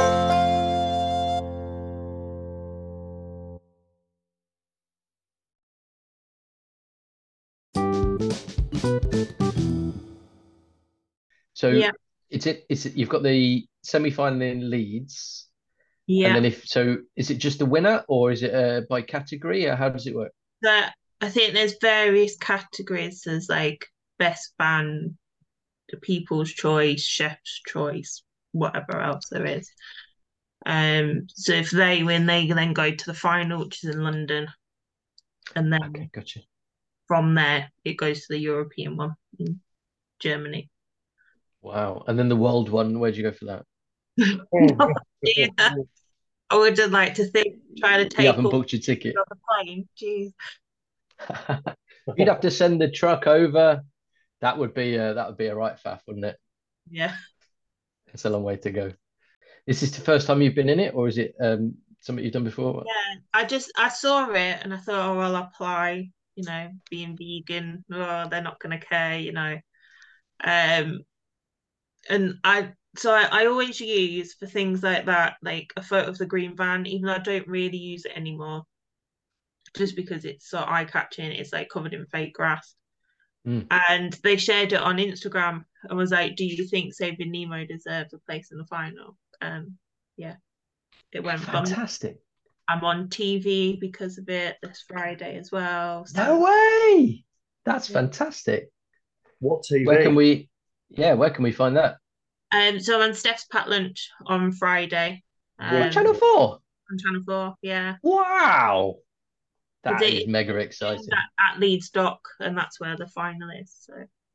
So yeah. it's it. It's you've got the semi-final in Leeds. Yeah. And then if so, is it just the winner or is it uh, by category or how does it work? That I think there's various categories. There's like best fan, the people's choice, chef's choice, whatever else there is. Um. So if they win, they then go to the final, which is in London, and then okay, gotcha. From there it goes to the European one in Germany. Wow. And then the world one, where'd you go for that? No, yeah. I would just like to think, try to take you haven't booked your ticket. On the plane. Jeez. You'd have to send the truck over. That would be a, that would be a right faff, wouldn't it? Yeah. It's a long way to go. Is this the first time you've been in it, or is it um, something you've done before? Yeah, I just I saw it and I thought, oh, I'll apply. You know, being vegan, oh, they're not going to care. You know, um. And I so I, I always use for things like that, like a photo of the green van, even though I don't really use it anymore, just because it's so eye-catching. It's like covered in fake grass. Mm. And they shared it on Instagram and was like, "Do you think Saving Nemo deserves a place in the final?" Um, yeah, it went from. Fantastic. I'm on T V because of it this Friday as well. So No way. That's Yeah. fantastic. What T V? Where can we, yeah, where can we find that? um, so I'm on Steph's Pat Lunch on Friday. On Um, Channel four. on Channel Four, yeah. Wow. That Is is it- mega It's exciting. at, at Leeds Dock, and that's where the final is. So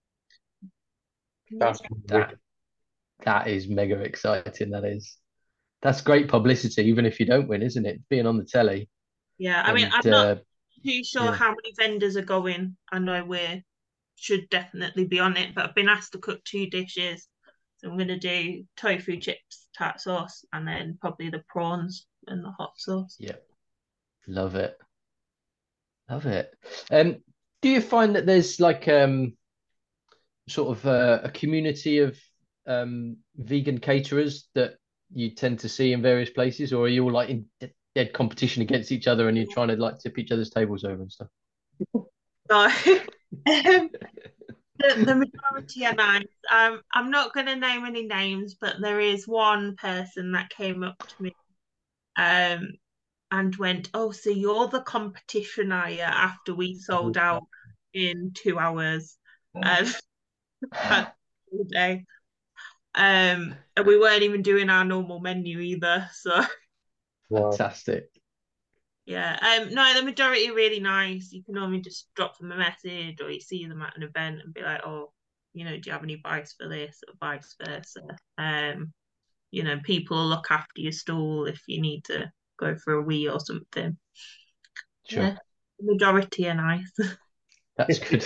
That's That, that is mega exciting. That is. That's great publicity, even if you don't win, isn't it? Being on the telly. yeah, I mean, And, I'm not uh, too sure yeah. how many vendors are going. I know we should definitely be on it, but I've been asked to cook two dishes. So I'm going to do tofu chips, tart sauce, and then probably the prawns and the hot sauce. Yeah. Love it. Love it. Um, do you find that there's like um sort of uh, a community of um vegan caterers that you tend to see in various places, or are you all like in de- dead competition against each other and you're trying to like tip each other's tables over and stuff? So um, the, the majority are nice. Um, I'm not going to name any names, but there is one person that came up to me um, and went, "Oh, so you're the competition, are you?" After we sold out in two hours. Um, that day. Um, and we weren't even doing our normal menu either. So Wow. Fantastic. yeah, um, no, the majority are really nice. You can normally just drop them a message, or you see them at an event and be like, "Oh, you know, do you have any advice for this?" Or vice versa. Um, you know, people will look after your stall if you need to go for a wee or something. Sure. Yeah, the majority are nice. That's good.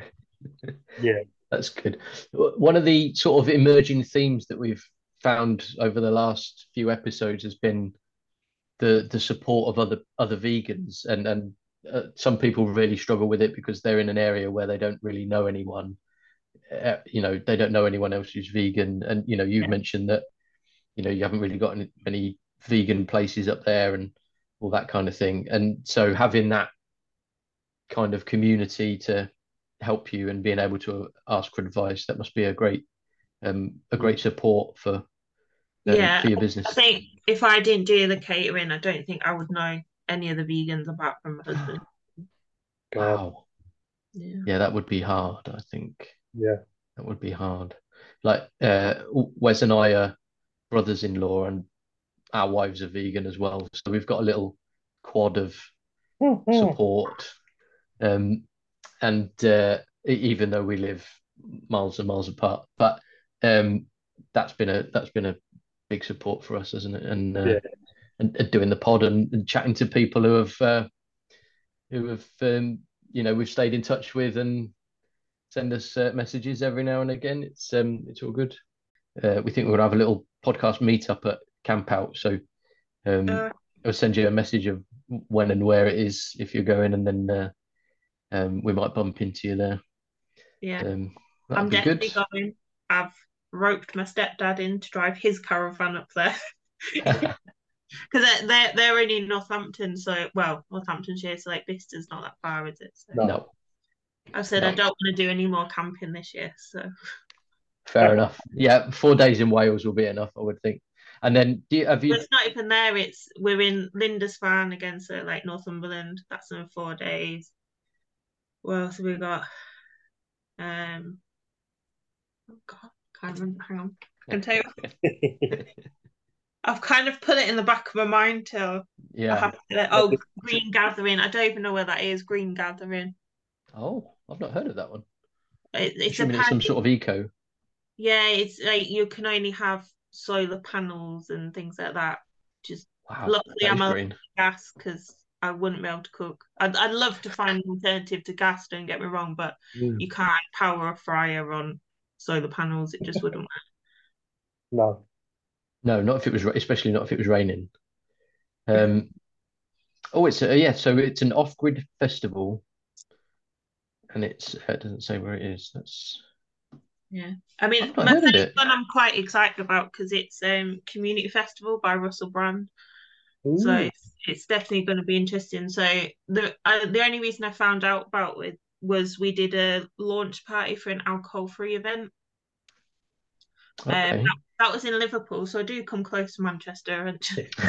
Yeah. That's good. One of the sort of emerging themes that we've found over the last few episodes has been the the support of other other vegans, and and uh, some people really struggle with it because they're in an area where they don't really know anyone. Uh, you know, they don't know anyone else who's vegan, and you know, you've Yeah. mentioned that you know you haven't really got any, many vegan places up there and all that kind of thing, and so having that kind of community to help you and being able to ask for advice, that must be a great um a great support for um, Yeah, for your I business. think if I didn't do the catering, I don't think I would know any of the vegans apart from my husband. God. Wow. Yeah. Yeah, that would be hard, I think. Yeah. That would be hard. Like uh Wes and I are brothers-in-law, and our wives are vegan as well. So we've got a little quad of support. Um and uh e- even though we live miles and miles apart, but um that's been a that's been a big support for us, isn't it? And uh, Yeah. and, and doing the pod and, and chatting to people who have uh, who have um, you know we've stayed in touch with and send us uh, messages every now and again. It's um it's all good. Uh, we think we're gonna have a little podcast meetup at Camp Out, so um Uh, I'll send you a message of when and where it is if you're going, and then uh, um we might bump into you there. yeah, Um, I'm that'd be good. definitely going. I've roped my stepdad in to drive his caravan up there because they're, they're they're only in Northampton, so well, Northamptonshire, so like Bisters's not that far, is it? So No. No, I've said I No. don't want to do any more camping this year. So fair enough. Yeah, four days in Wales will be enough, I would think. And then do you, have But you? it's not even there. It's we're in Lindisfarne again, so like Northumberland. That's in four days. What else have we got? Um, oh God, can't remember. Hang on, I can tell you. I've kind of put it in the back of my mind till I Yeah. have to. Oh, Green Gathering. I don't even know where that is. Green Gathering. Oh, I've not heard of that one. It, it's Assuming it's some apparently sort of eco. yeah. It's like you can only have solar panels and things like that. Just Wow, luckily that I'm is on green. gas because I wouldn't be able to cook. I'd I'd love to find an alternative to gas. Don't get me wrong, but Mm. you can't power a fryer on solar panels. It just wouldn't work. No. No, not if it was, ra- especially not if it was raining. Um, oh, it's a, yeah. So it's an off-grid festival, and it's uh, it doesn't say where it is. That's Yeah, I mean, I've not my heard of first it. one I'm quite excited about because it's um Community Festival by Russell Brand, so Ooh, it's, it's definitely going to be interesting. So the I, the only reason I found out about it was we did a launch party for an alcohol-free event. Um, Okay. that, that was in Liverpool, so I do come close to Manchester. And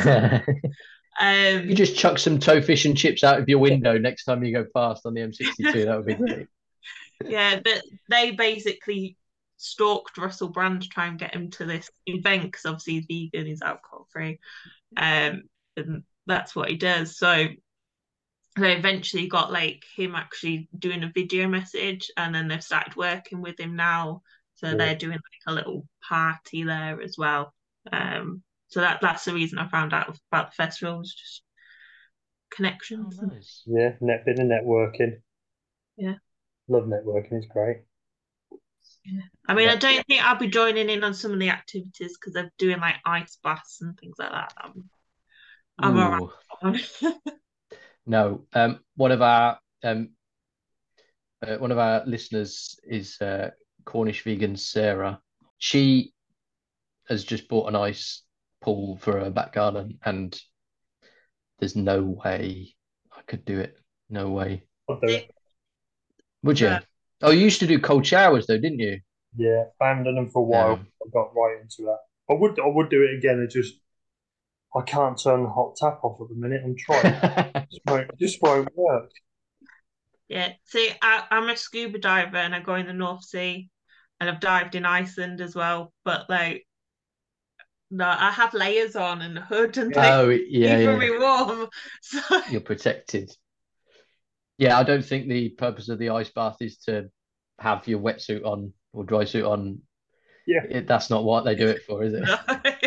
You um, just chuck some toe fish and chips out of your window next time you go past on the M sixty-two. That would be great. yeah, but they basically stalked Russell Brand to try and get him to this event because obviously he's vegan, he's alcohol-free. Um, and that's what he does. So they eventually got like him actually doing a video message, and then they've started working with him now. So yeah. they're doing like a little party there as well. Um, so that that's the reason I found out about the festival was just Oh, connections. And, nice. Yeah, net bit of networking. yeah, Love networking. It's great. yeah. I mean, I Yeah. don't think I'll be joining in on some of the activities because they're doing like ice baths and things like that. I'm I'm alright. Ooh. No. Um, one of our um, uh, one of our listeners is uh, Cornish vegan Sarah. She has just bought an ice pool for her back garden, and there's no way I could do it. No way. I'll do it. Would you? No. Oh, you used to do cold showers though, didn't you? Yeah, I haven't done them for a while. Um, I got right into that. I would, I would do it again. It just, I can't turn the hot tap off at the minute. I'm trying. It just won't, it just won't work. Yeah, see, I, I'm a scuba diver and I go in the North Sea and I've dived in Iceland as well. But like, no, I have layers on and a hood and like oh, yeah, keeping yeah. me warm. So You're protected. Yeah, I don't think the purpose of the ice bath is to have your wetsuit on or dry suit on. Yeah. It, that's not what they do it for, is it? no.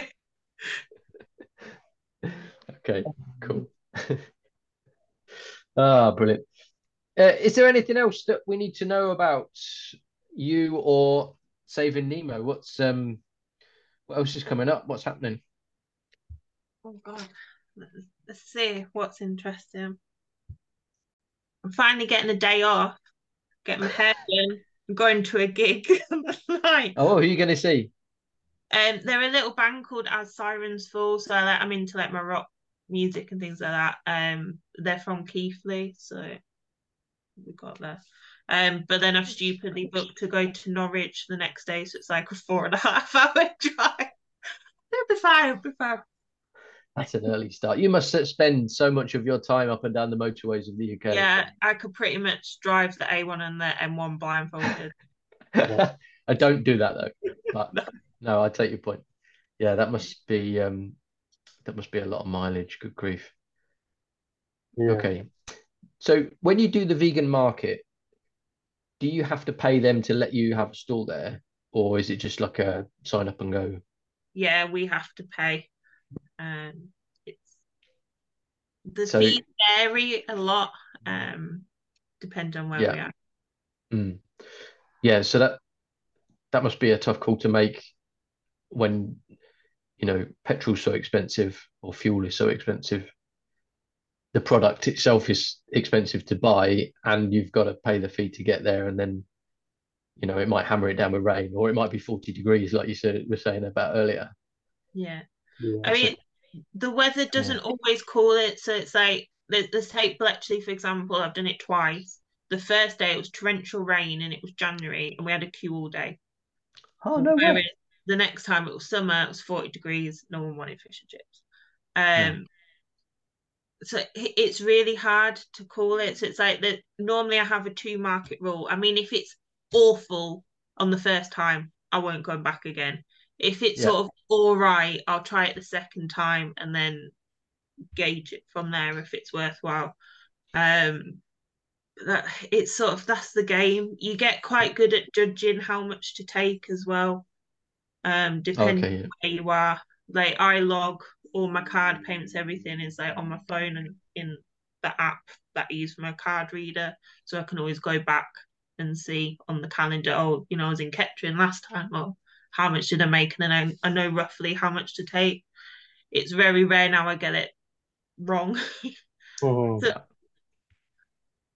Okay, cool. Ah, brilliant. Uh, is there anything else that we need to know about you or Saving Nemo? What's um, what else is coming up? What's happening? Oh God, let's see what's interesting. I'm finally getting a day off, getting my hair done, and going to a gig night. Oh, who are you going to see? Um, they're a little band called As Sirens Fall, so like, I'm into like my rock music and things like that. Um, they're from Keighley, so we got there. Um, but then I've stupidly booked to go to Norwich the next day, so it's like a four and a half hour drive. It'll be fine, it'll be fine. That's an early start. You must spend so much of your time up and down the motorways of the U K. Yeah, I could pretty much drive the A one and the M one blindfolded. I don't do that though. But no, I take your point. Yeah, that must be um that must be a lot of mileage. Good grief. Yeah. Okay. So when you do the vegan market, do you have to pay them to let you have a stall there? Or is it just like a sign up and go? Yeah, we have to pay. Um, it's the So fees vary a lot, um, depending on where we yeah. are. Mm. Yeah, so that that must be a tough call to make when, you know, petrol's so expensive or fuel is so expensive. The product itself is expensive to buy, and you've got to pay the fee to get there, and then, you know, it might hammer it down with rain, or it might be forty degrees, like you said were saying about earlier. Yeah. Yeah. I mean, the weather doesn't always call it. So it's like, let's, let's take Bletchley, for example. I've done it twice. The first day it was torrential rain and it was January and we had a queue all day. Oh, no Whereas way. the next time it was summer, it was forty degrees, no one wanted fish and chips. Um, Yeah. So it's really hard to call it. So it's like that. Normally I have a two market rule. I mean, if it's awful on the first time, I won't go back again. If it's Yeah. sort of all right, I'll try it the second time and then gauge it from there if it's worthwhile. Um, that it's sort of that's the game. You get quite good at judging how much to take as well. Um, depending Okay. Yeah. on where you are. Like I log all my card payments, everything is like on my phone and in the app that I use for my card reader, so I can always go back and see on the calendar. Oh, you know, I was in Kettering last time. Or how much did I make? And then I, I know roughly how much to take. It's very rare now I get it wrong. Mhm. So Yeah.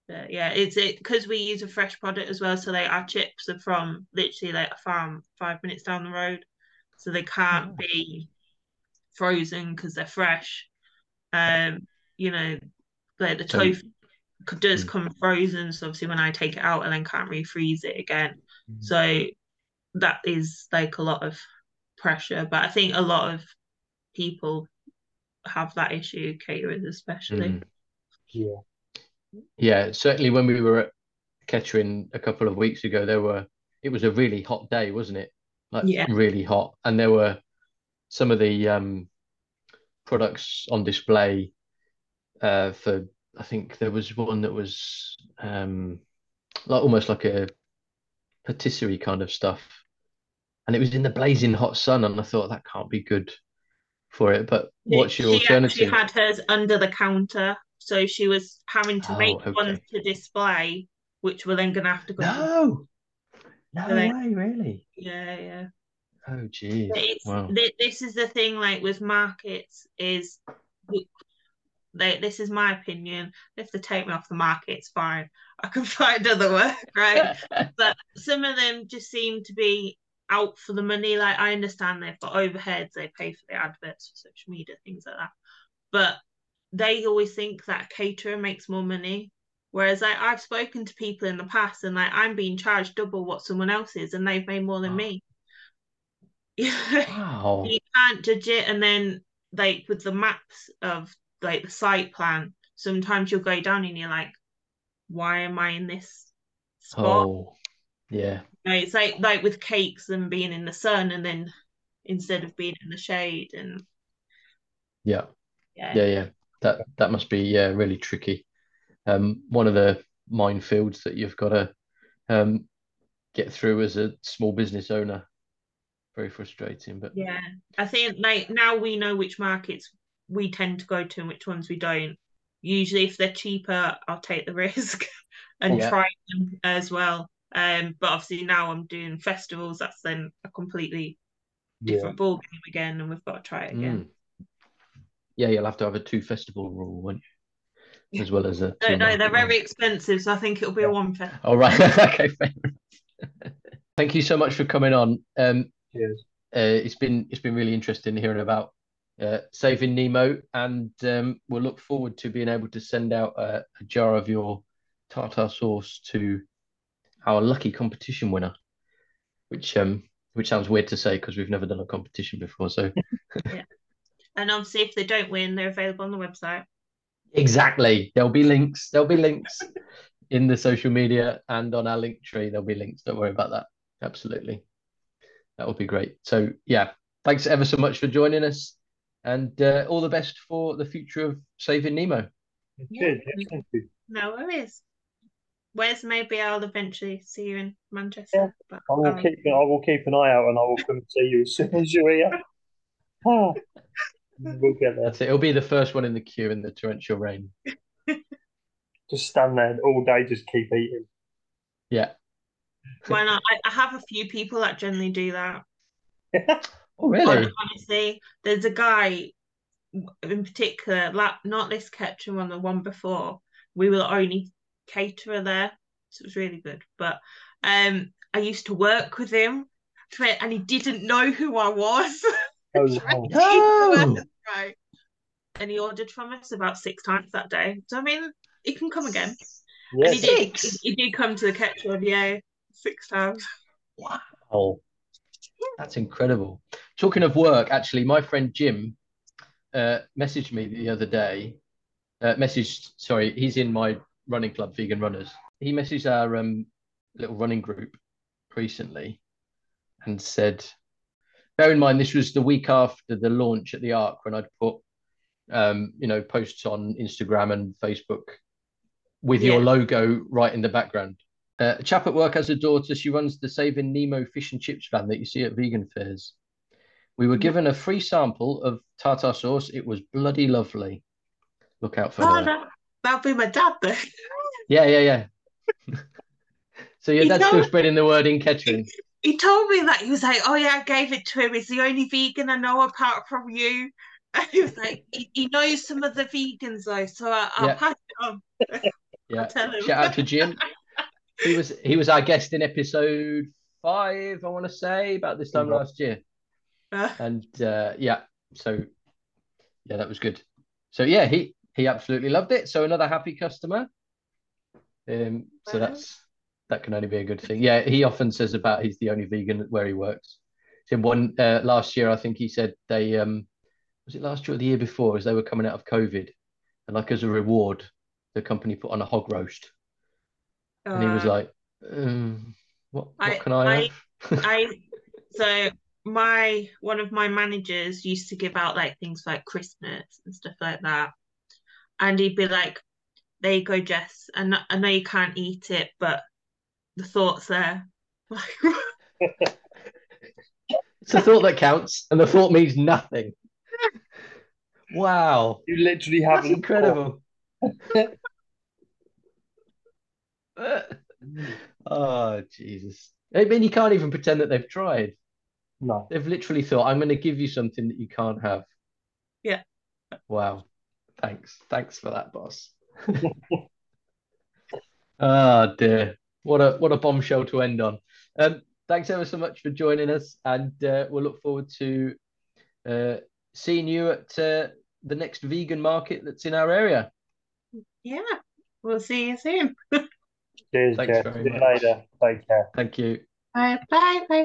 But yeah, it's it because we use a fresh product as well. So like our chips are from literally like a farm five minutes down the road, so they can't be frozen because they're fresh. Um, you know, like the So- tofu does Mm. come frozen, so obviously when I take it out, I then can't refreeze it again. So that is like a lot of pressure. But I think a lot of people have that issue, caterers especially. Mm. Yeah. Yeah, certainly when we were at Kettering a couple of weeks ago, there were it was a really hot day, wasn't it? Like Yeah. really hot. And there were some of the um products on display uh for I think there was one that was um like almost like a patisserie kind of stuff. And it was in the blazing hot sun, and I thought that can't be good for it. But what's your She actually alternative? had hers under the counter, so she was having to Oh, make okay. ones to display, which were then going to have to go. To, No, no So they- way, really. yeah, yeah. Oh, geez. It's, Wow. thi- this is the thing, like with markets, is they, this is my opinion. If they take me off the market, it's fine. I can find other work, right? But some of them just seem to be out for the money. Like I understand they've got overheads, they pay for the adverts for social media, things like that. But they always think that a caterer makes more money. Whereas like I've spoken to people in the past and like I'm being charged double what someone else is and they've made more than me. Wow. You can't judge it. And then like with the maps of like the site plan, sometimes you'll go down and you're like, why am I in this spot? Oh, yeah. You know, it's like like with cakes, them being in the sun and then instead of being in the shade. And Yeah. yeah, Yeah, yeah. That that must be yeah, really tricky. Um, one of the minefields that you've got to um get through as a small business owner. Very frustrating, but yeah. I think like now we know which markets we tend to go to and which ones we don't. Usually, if they're cheaper, I'll take the risk and Yeah. try them as well. Um, but obviously now I'm doing festivals. That's then a completely Yeah. different ball game again, and we've got to try it again. Mm. Yeah, you'll have to have a two festival rule, won't you? As well as a No, two no, they're market very rule. expensive, so I think it'll be a one fest. All right. Okay, fair enough. Thank you so much for coming on. Um, Cheers. uh, it's been it's been really interesting hearing about uh, Saving Nemo, and um, we'll look forward to being able to send out a, a jar of your tartar sauce to our lucky competition winner, which um which sounds weird to say because we've never done a competition before. So And obviously, if they don't win, they're available on the website. exactly, there'll be links. There'll be links in the social media and on our link tree. There'll be links. Don't worry about that. Absolutely, that would be great. So yeah, thanks ever so much for joining us, and uh, all the best for the future of Saving Nemo. Cheers. Yeah, thank you. No worries. Where's maybe I'll eventually see you in Manchester. But I will I'll- keep I will keep an eye out and I will come see you as soon as you're here. Ah, we'll get there. That's it. It'll be the first one in the queue in the torrential rain. Just stand there all day, just keep eating. Yeah. Why not? I, I have a few people that generally do that. Oh really? Hon- Honestly, there's a guy in particular, like, not this Ketchum one, the one before. We were the only caterer there, so it was really good. But um, I used to work with him, and he didn't know who I was. Oh, wow. No. Right. And he ordered from us about six times that day. So I mean, he can come again. And he Yes. did. He, Six? he did come to the Ketchum, yeah, six times. Wow. That's incredible. Talking of work, actually, my friend Jim uh, messaged me the other day. Uh, messaged, sorry, he's in my running club, Vegan Runners. He messaged our um, little running group recently and said, bear in mind, this was the week after the launch at the Arc when I'd put, um, you know, posts on Instagram and Facebook with your Yeah. logo right in the background. Uh, a chap at work has a daughter. She runs the Saving Nemo fish and chips van that you see at vegan fairs. We were given a free sample of tartar sauce. It was bloody lovely. Look out for Oh, her. that, that'll be my dad then. Yeah, yeah, yeah. So your You dad's know- still spreading the word in Kettering. He told me that he was like, "Oh yeah, I gave it to him. He's the only vegan I know apart from you." And he was like, he, he knows some of the vegans though, so I, I'll Yeah. pass it on. Yeah. Tell him. Shout out to Jim. He was he was our guest in episode five, I want to say, about this time last year. Uh, And uh, yeah, so yeah, that was good. So yeah, he he absolutely loved it. So another happy customer. Um, so that's that can only be a good thing. Yeah, he often says about he's the only vegan where he works. So one uh, last year, I think he said they um was it last year or the year before, as they were coming out of COVID, and like as a reward, the company put on a hog roast, and he was uh, like, um, "What what I can I I have?" I so my one of my managers used to give out like things like Christmas and stuff like that, and he'd be like, "There you go, Jess. And I know you can't eat it, but the thought's there." It's the thought that counts, and the thought means nothing. Wow, You literally that's haven't. incredible. Oh, Jesus. I mean, you can't even pretend that they've tried. No. They've literally thought, I'm going to give you something that you can't have. Yeah. Wow. Thanks. Thanks for that, boss. Oh, dear. What a what a bombshell to end on. Um, thanks ever so much for joining us, and uh, we'll look forward to uh, seeing you at uh, the next vegan market that's in our area. Yeah. We'll see you soon. Cheers, Thanks Jeff. very See you much. later. Take care. Thank you. Bye. Bye. Bye.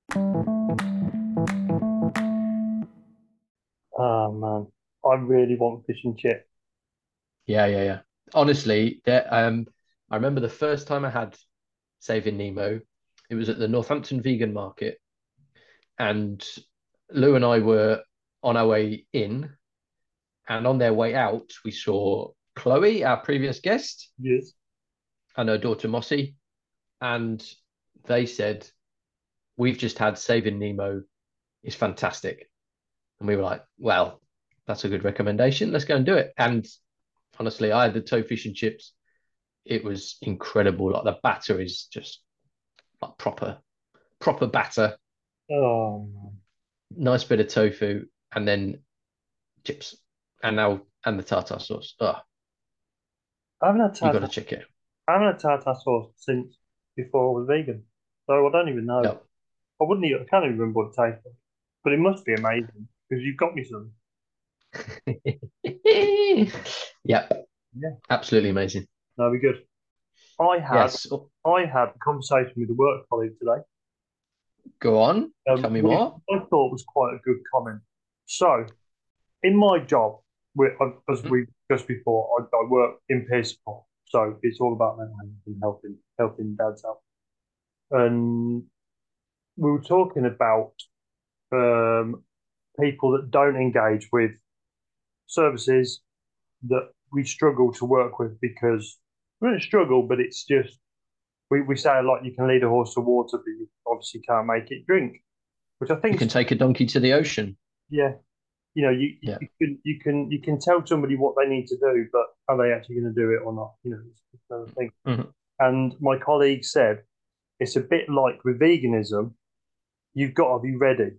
Oh man, I really want fish and chip. Yeah, yeah, yeah. Honestly, there, um, I remember the first time I had Saving Nemo, it was at the Northampton Vegan Market, and Lou and I were on our way in, and on their way out, we saw Chloe, our previous guest, Yes. and her daughter Mossy, and they said, "We've just had Saving Nemo. It's fantastic." And we were like, "Well, that's a good recommendation. Let's go and do it." And honestly, I had the tofu fish and chips. It was incredible. Like the batter is just like proper, proper batter. Oh man. Nice bit of tofu, and then chips, and now and the tartar sauce. Oh, I haven't had you got tartar. to check it. I haven't had tartar sauce since before I was vegan, so I don't even know. No. I wouldn't. Even, I can't even remember what it tastes like, but it must be amazing because you've got me some. Yeah, Yeah. absolutely amazing. That'll be good. I had Yes, I had a conversation with a work colleague today. go on. Um, Tell me which more. I thought was quite a good comment. So, in my job, we as we discussed before, I, I work in peer support. So it's all about mental health and helping helping dads out. And we were talking about um, people that don't engage with services that we struggle to work with because we don't struggle, but it's just we, we say a lot. You can lead a horse to water, but you obviously can't make it drink. Which I think You can is, take a donkey to the ocean. yeah, you know, you, Yeah. you can you can you can tell somebody what they need to do, but are they actually going to do it or not? You know, it's, it's another thing. Mhm. And my colleague said it's a bit like with veganism. You've got to be ready.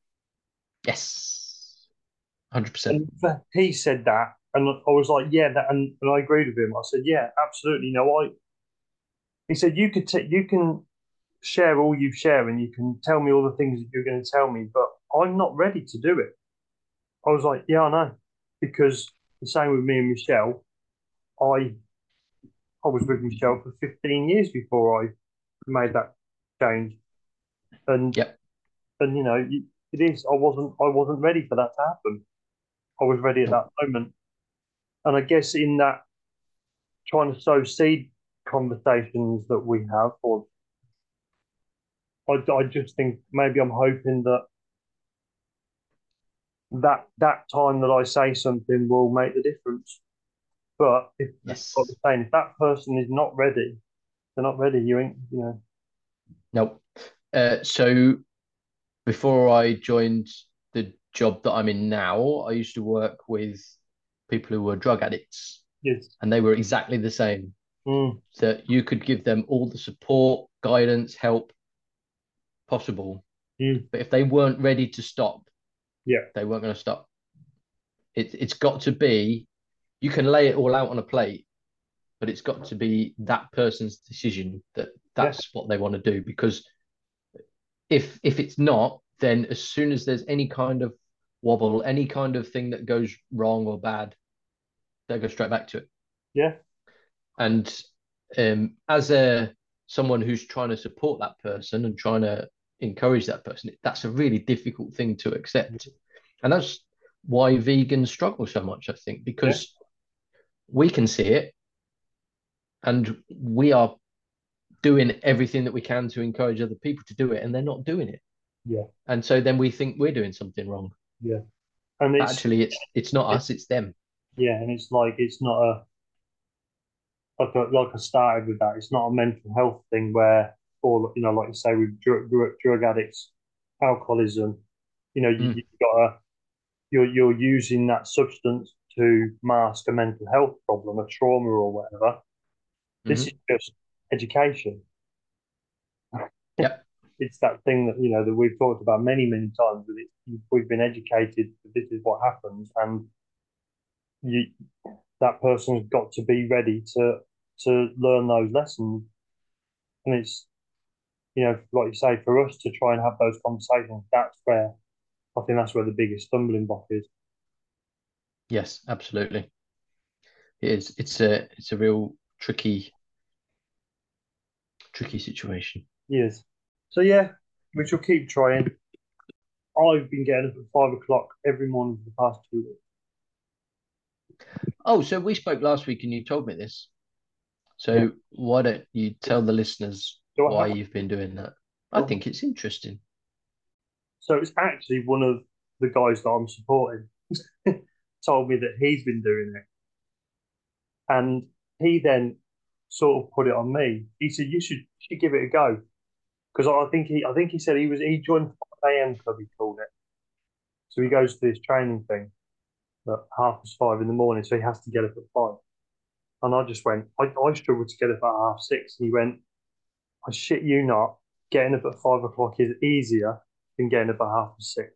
Yes, one hundred percent. And th- he said that, and I was like, yeah, that, and, and I agreed with him. I said, yeah, absolutely. No, I. He said you could t- you can share all you share, and you can tell me all the things that you're going to tell me, but I'm not ready to do it. I was like, yeah, I know, because the same with me and Michelle. I I was with Michelle for fifteen years before I made that change, and Yep. and you know it is. I wasn't I wasn't ready for that to happen. I was ready at that moment, and I guess in that trying to sow seed conversations that we have, or I, I just think maybe I'm hoping that that that time that I say something will make the difference. But if Yes. like we're saying, if that person is not ready, they're not ready. You ain't, you know. Nope. Uh, so before I joined the job that I'm in now, I used to work with people who were drug addicts, Yes. and they were exactly the same. Mm. That you could give them all the support, guidance, help possible, Mm. but if they weren't ready to stop, Yeah. they weren't going to stop. It, it's got to be, you can lay it all out on a plate, but it's got to be that person's decision that that's yeah. what they want to do. Because if if it's not, then as soon as there's any kind of wobble, any kind of thing that goes wrong or bad, they go straight back to it. Yeah. And um, as a someone who's trying to support that person and trying to encourage that person, that's a really difficult thing to accept. And that's why vegans struggle so much, I think, because yeah. we can see it and we are doing everything that we can to encourage other people to do it, and they're not doing it. Yeah. And so then we think we're doing something wrong. Yeah. And it's, actually it's it's not it, us, it's them. Yeah, and it's like it's not a like a, like I started with that. It's not a mental health thing where, or you know, like you say with drug, drug, drug addicts, alcoholism, you know, you, mm. you've got a you're you're using that substance to mask a mental health problem, a trauma or whatever. This mm-hmm. is just education. Yep. It's that thing that, you know, that we've talked about many, many times. That it, we've been educated that this is what happens, and you, that person's got to be ready to to learn those lessons. And it's, you know, like you say, for us to try and have those conversations, that's where I think that's where the biggest stumbling block is. Yes, absolutely. It is. It's a it's a real tricky tricky situation. Yes. So yeah, we shall keep trying. I've been getting up at five o'clock every morning for the past two weeks. Oh, so we spoke last week and you told me this. So yeah. Why don't you tell the listeners why you've been doing that? I oh. think it's interesting. So it's actually one of the guys that I'm supporting told me that he's been doing it. And he then sort of put it on me. He said, you should, you should give it a go. Because I think he I think he said he was he joined five A M club, he called it. So he goes to this training thing at half past five in the morning, so he has to get up at five. And I just went, I, I struggled to get up at half six. And he went, I shit you not, getting up at five o'clock is easier than getting up at half past six.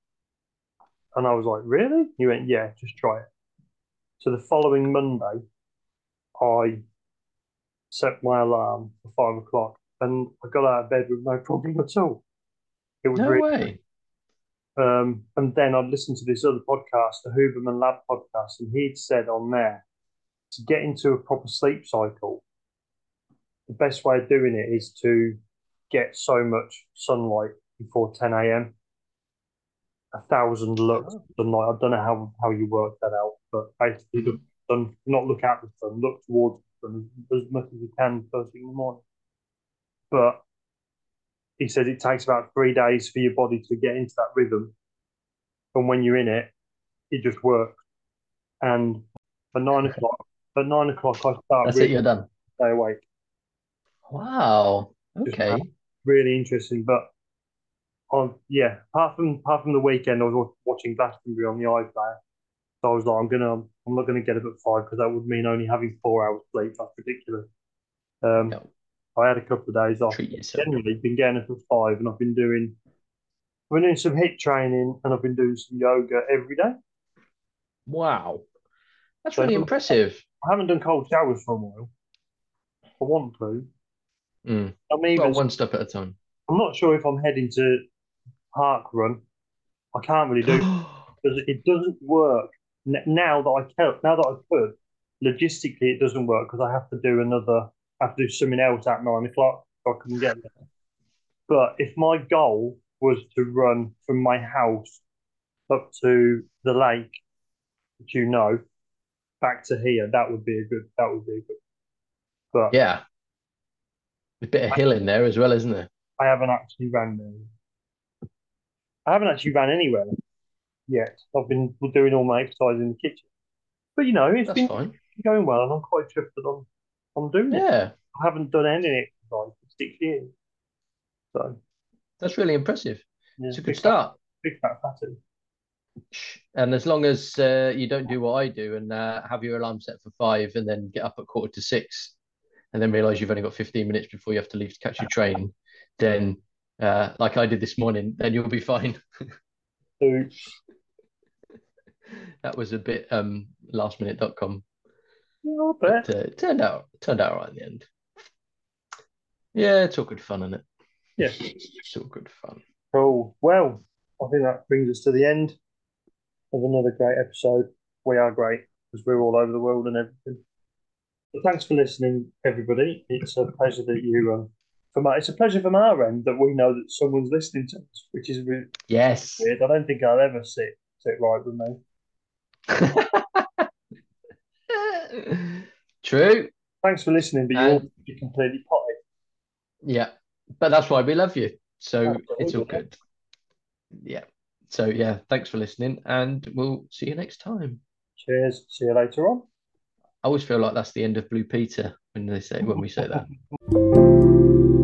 And I was like, really? He went, yeah, just try it. So the following Monday, I set my alarm for five o'clock and I got out of bed with no problem at all. It was no really way. Um, and then I'd listened to this other podcast, the Huberman Lab podcast, and he'd said on there, to get into a proper sleep cycle, the best way of doing it is to get so much sunlight before ten A M. A thousand looks of sunlight. I don't know how, how you work that out, but basically look, sun, not look at the sun, look towards the sun as much as you can first thing in the morning. But he said it takes about three days for your body to get into that rhythm. And when you're in it, it just works. And at nine o'clock, at nine o'clock, I start That's really it, you're done. Stay awake. Wow. Okay. Really interesting. But on yeah, apart from apart from the weekend, I was watching Glastonbury on the iPlayer. So I was like, I'm gonna, I'm not gonna get up at five because that would mean only having four hours sleep. That's ridiculous. Um, no. I had a couple of days off. Generally, been getting up at five, and I've been doing, I've been doing some HIIT training, and I've been doing some yoga every day. Wow, that's so really impressive. I haven't done cold showers for a while. I want to. Mm. I'm even well, one step at a time. I'm not sure if I'm heading to park run. I can't really do it because it doesn't work now that I can. Now that I could, logistically, it doesn't work because I have to do another. I have to do something else at nine o'clock, so I couldn't get there. But if my goal was to run from my house up to the lake, which you know, back to here, that would be a good. That would be a good. But yeah, a bit of hill in there as well, isn't there? I haven't actually ran there. I haven't actually ran anywhere yet. I've been doing all my exercise in the kitchen. But you know, it's That's been fine. going well, and I'm quite chuffed that I'm I'm doing yeah. it. I haven't done any exercise for six years. So that's really impressive. Yeah, it's a good big start. Fat, big fat fatty. And as long as uh, you don't do what I do and uh, have your alarm set for five and then get up at quarter to six and then realise you've only got fifteen minutes before you have to leave to catch your train, then uh, like I did this morning, then you'll be fine. Oops. That was a bit um, last minute dot com. I bet. But, uh, it turned out turned out all right in the end. Yeah, it's all good fun, isn't it? Yeah. It's all good fun. Cool. Well, I think that brings us to the end of another great episode. We are great because we're all over the world and everything. But thanks for listening, everybody. It's a pleasure that you, um, from our, it's a pleasure from our end that we know that someone's listening to us, which is really Yes. weird. I don't think I'll ever sit sit right with me. True. Thanks for listening, but you're, you're completely potty. Yeah, but that's why we love you. So Absolutely. it's all good. Yeah. So yeah, thanks for listening, and we'll see you next time. Cheers. See you later on. I always feel like that's the end of Blue Peter when they say when we say that.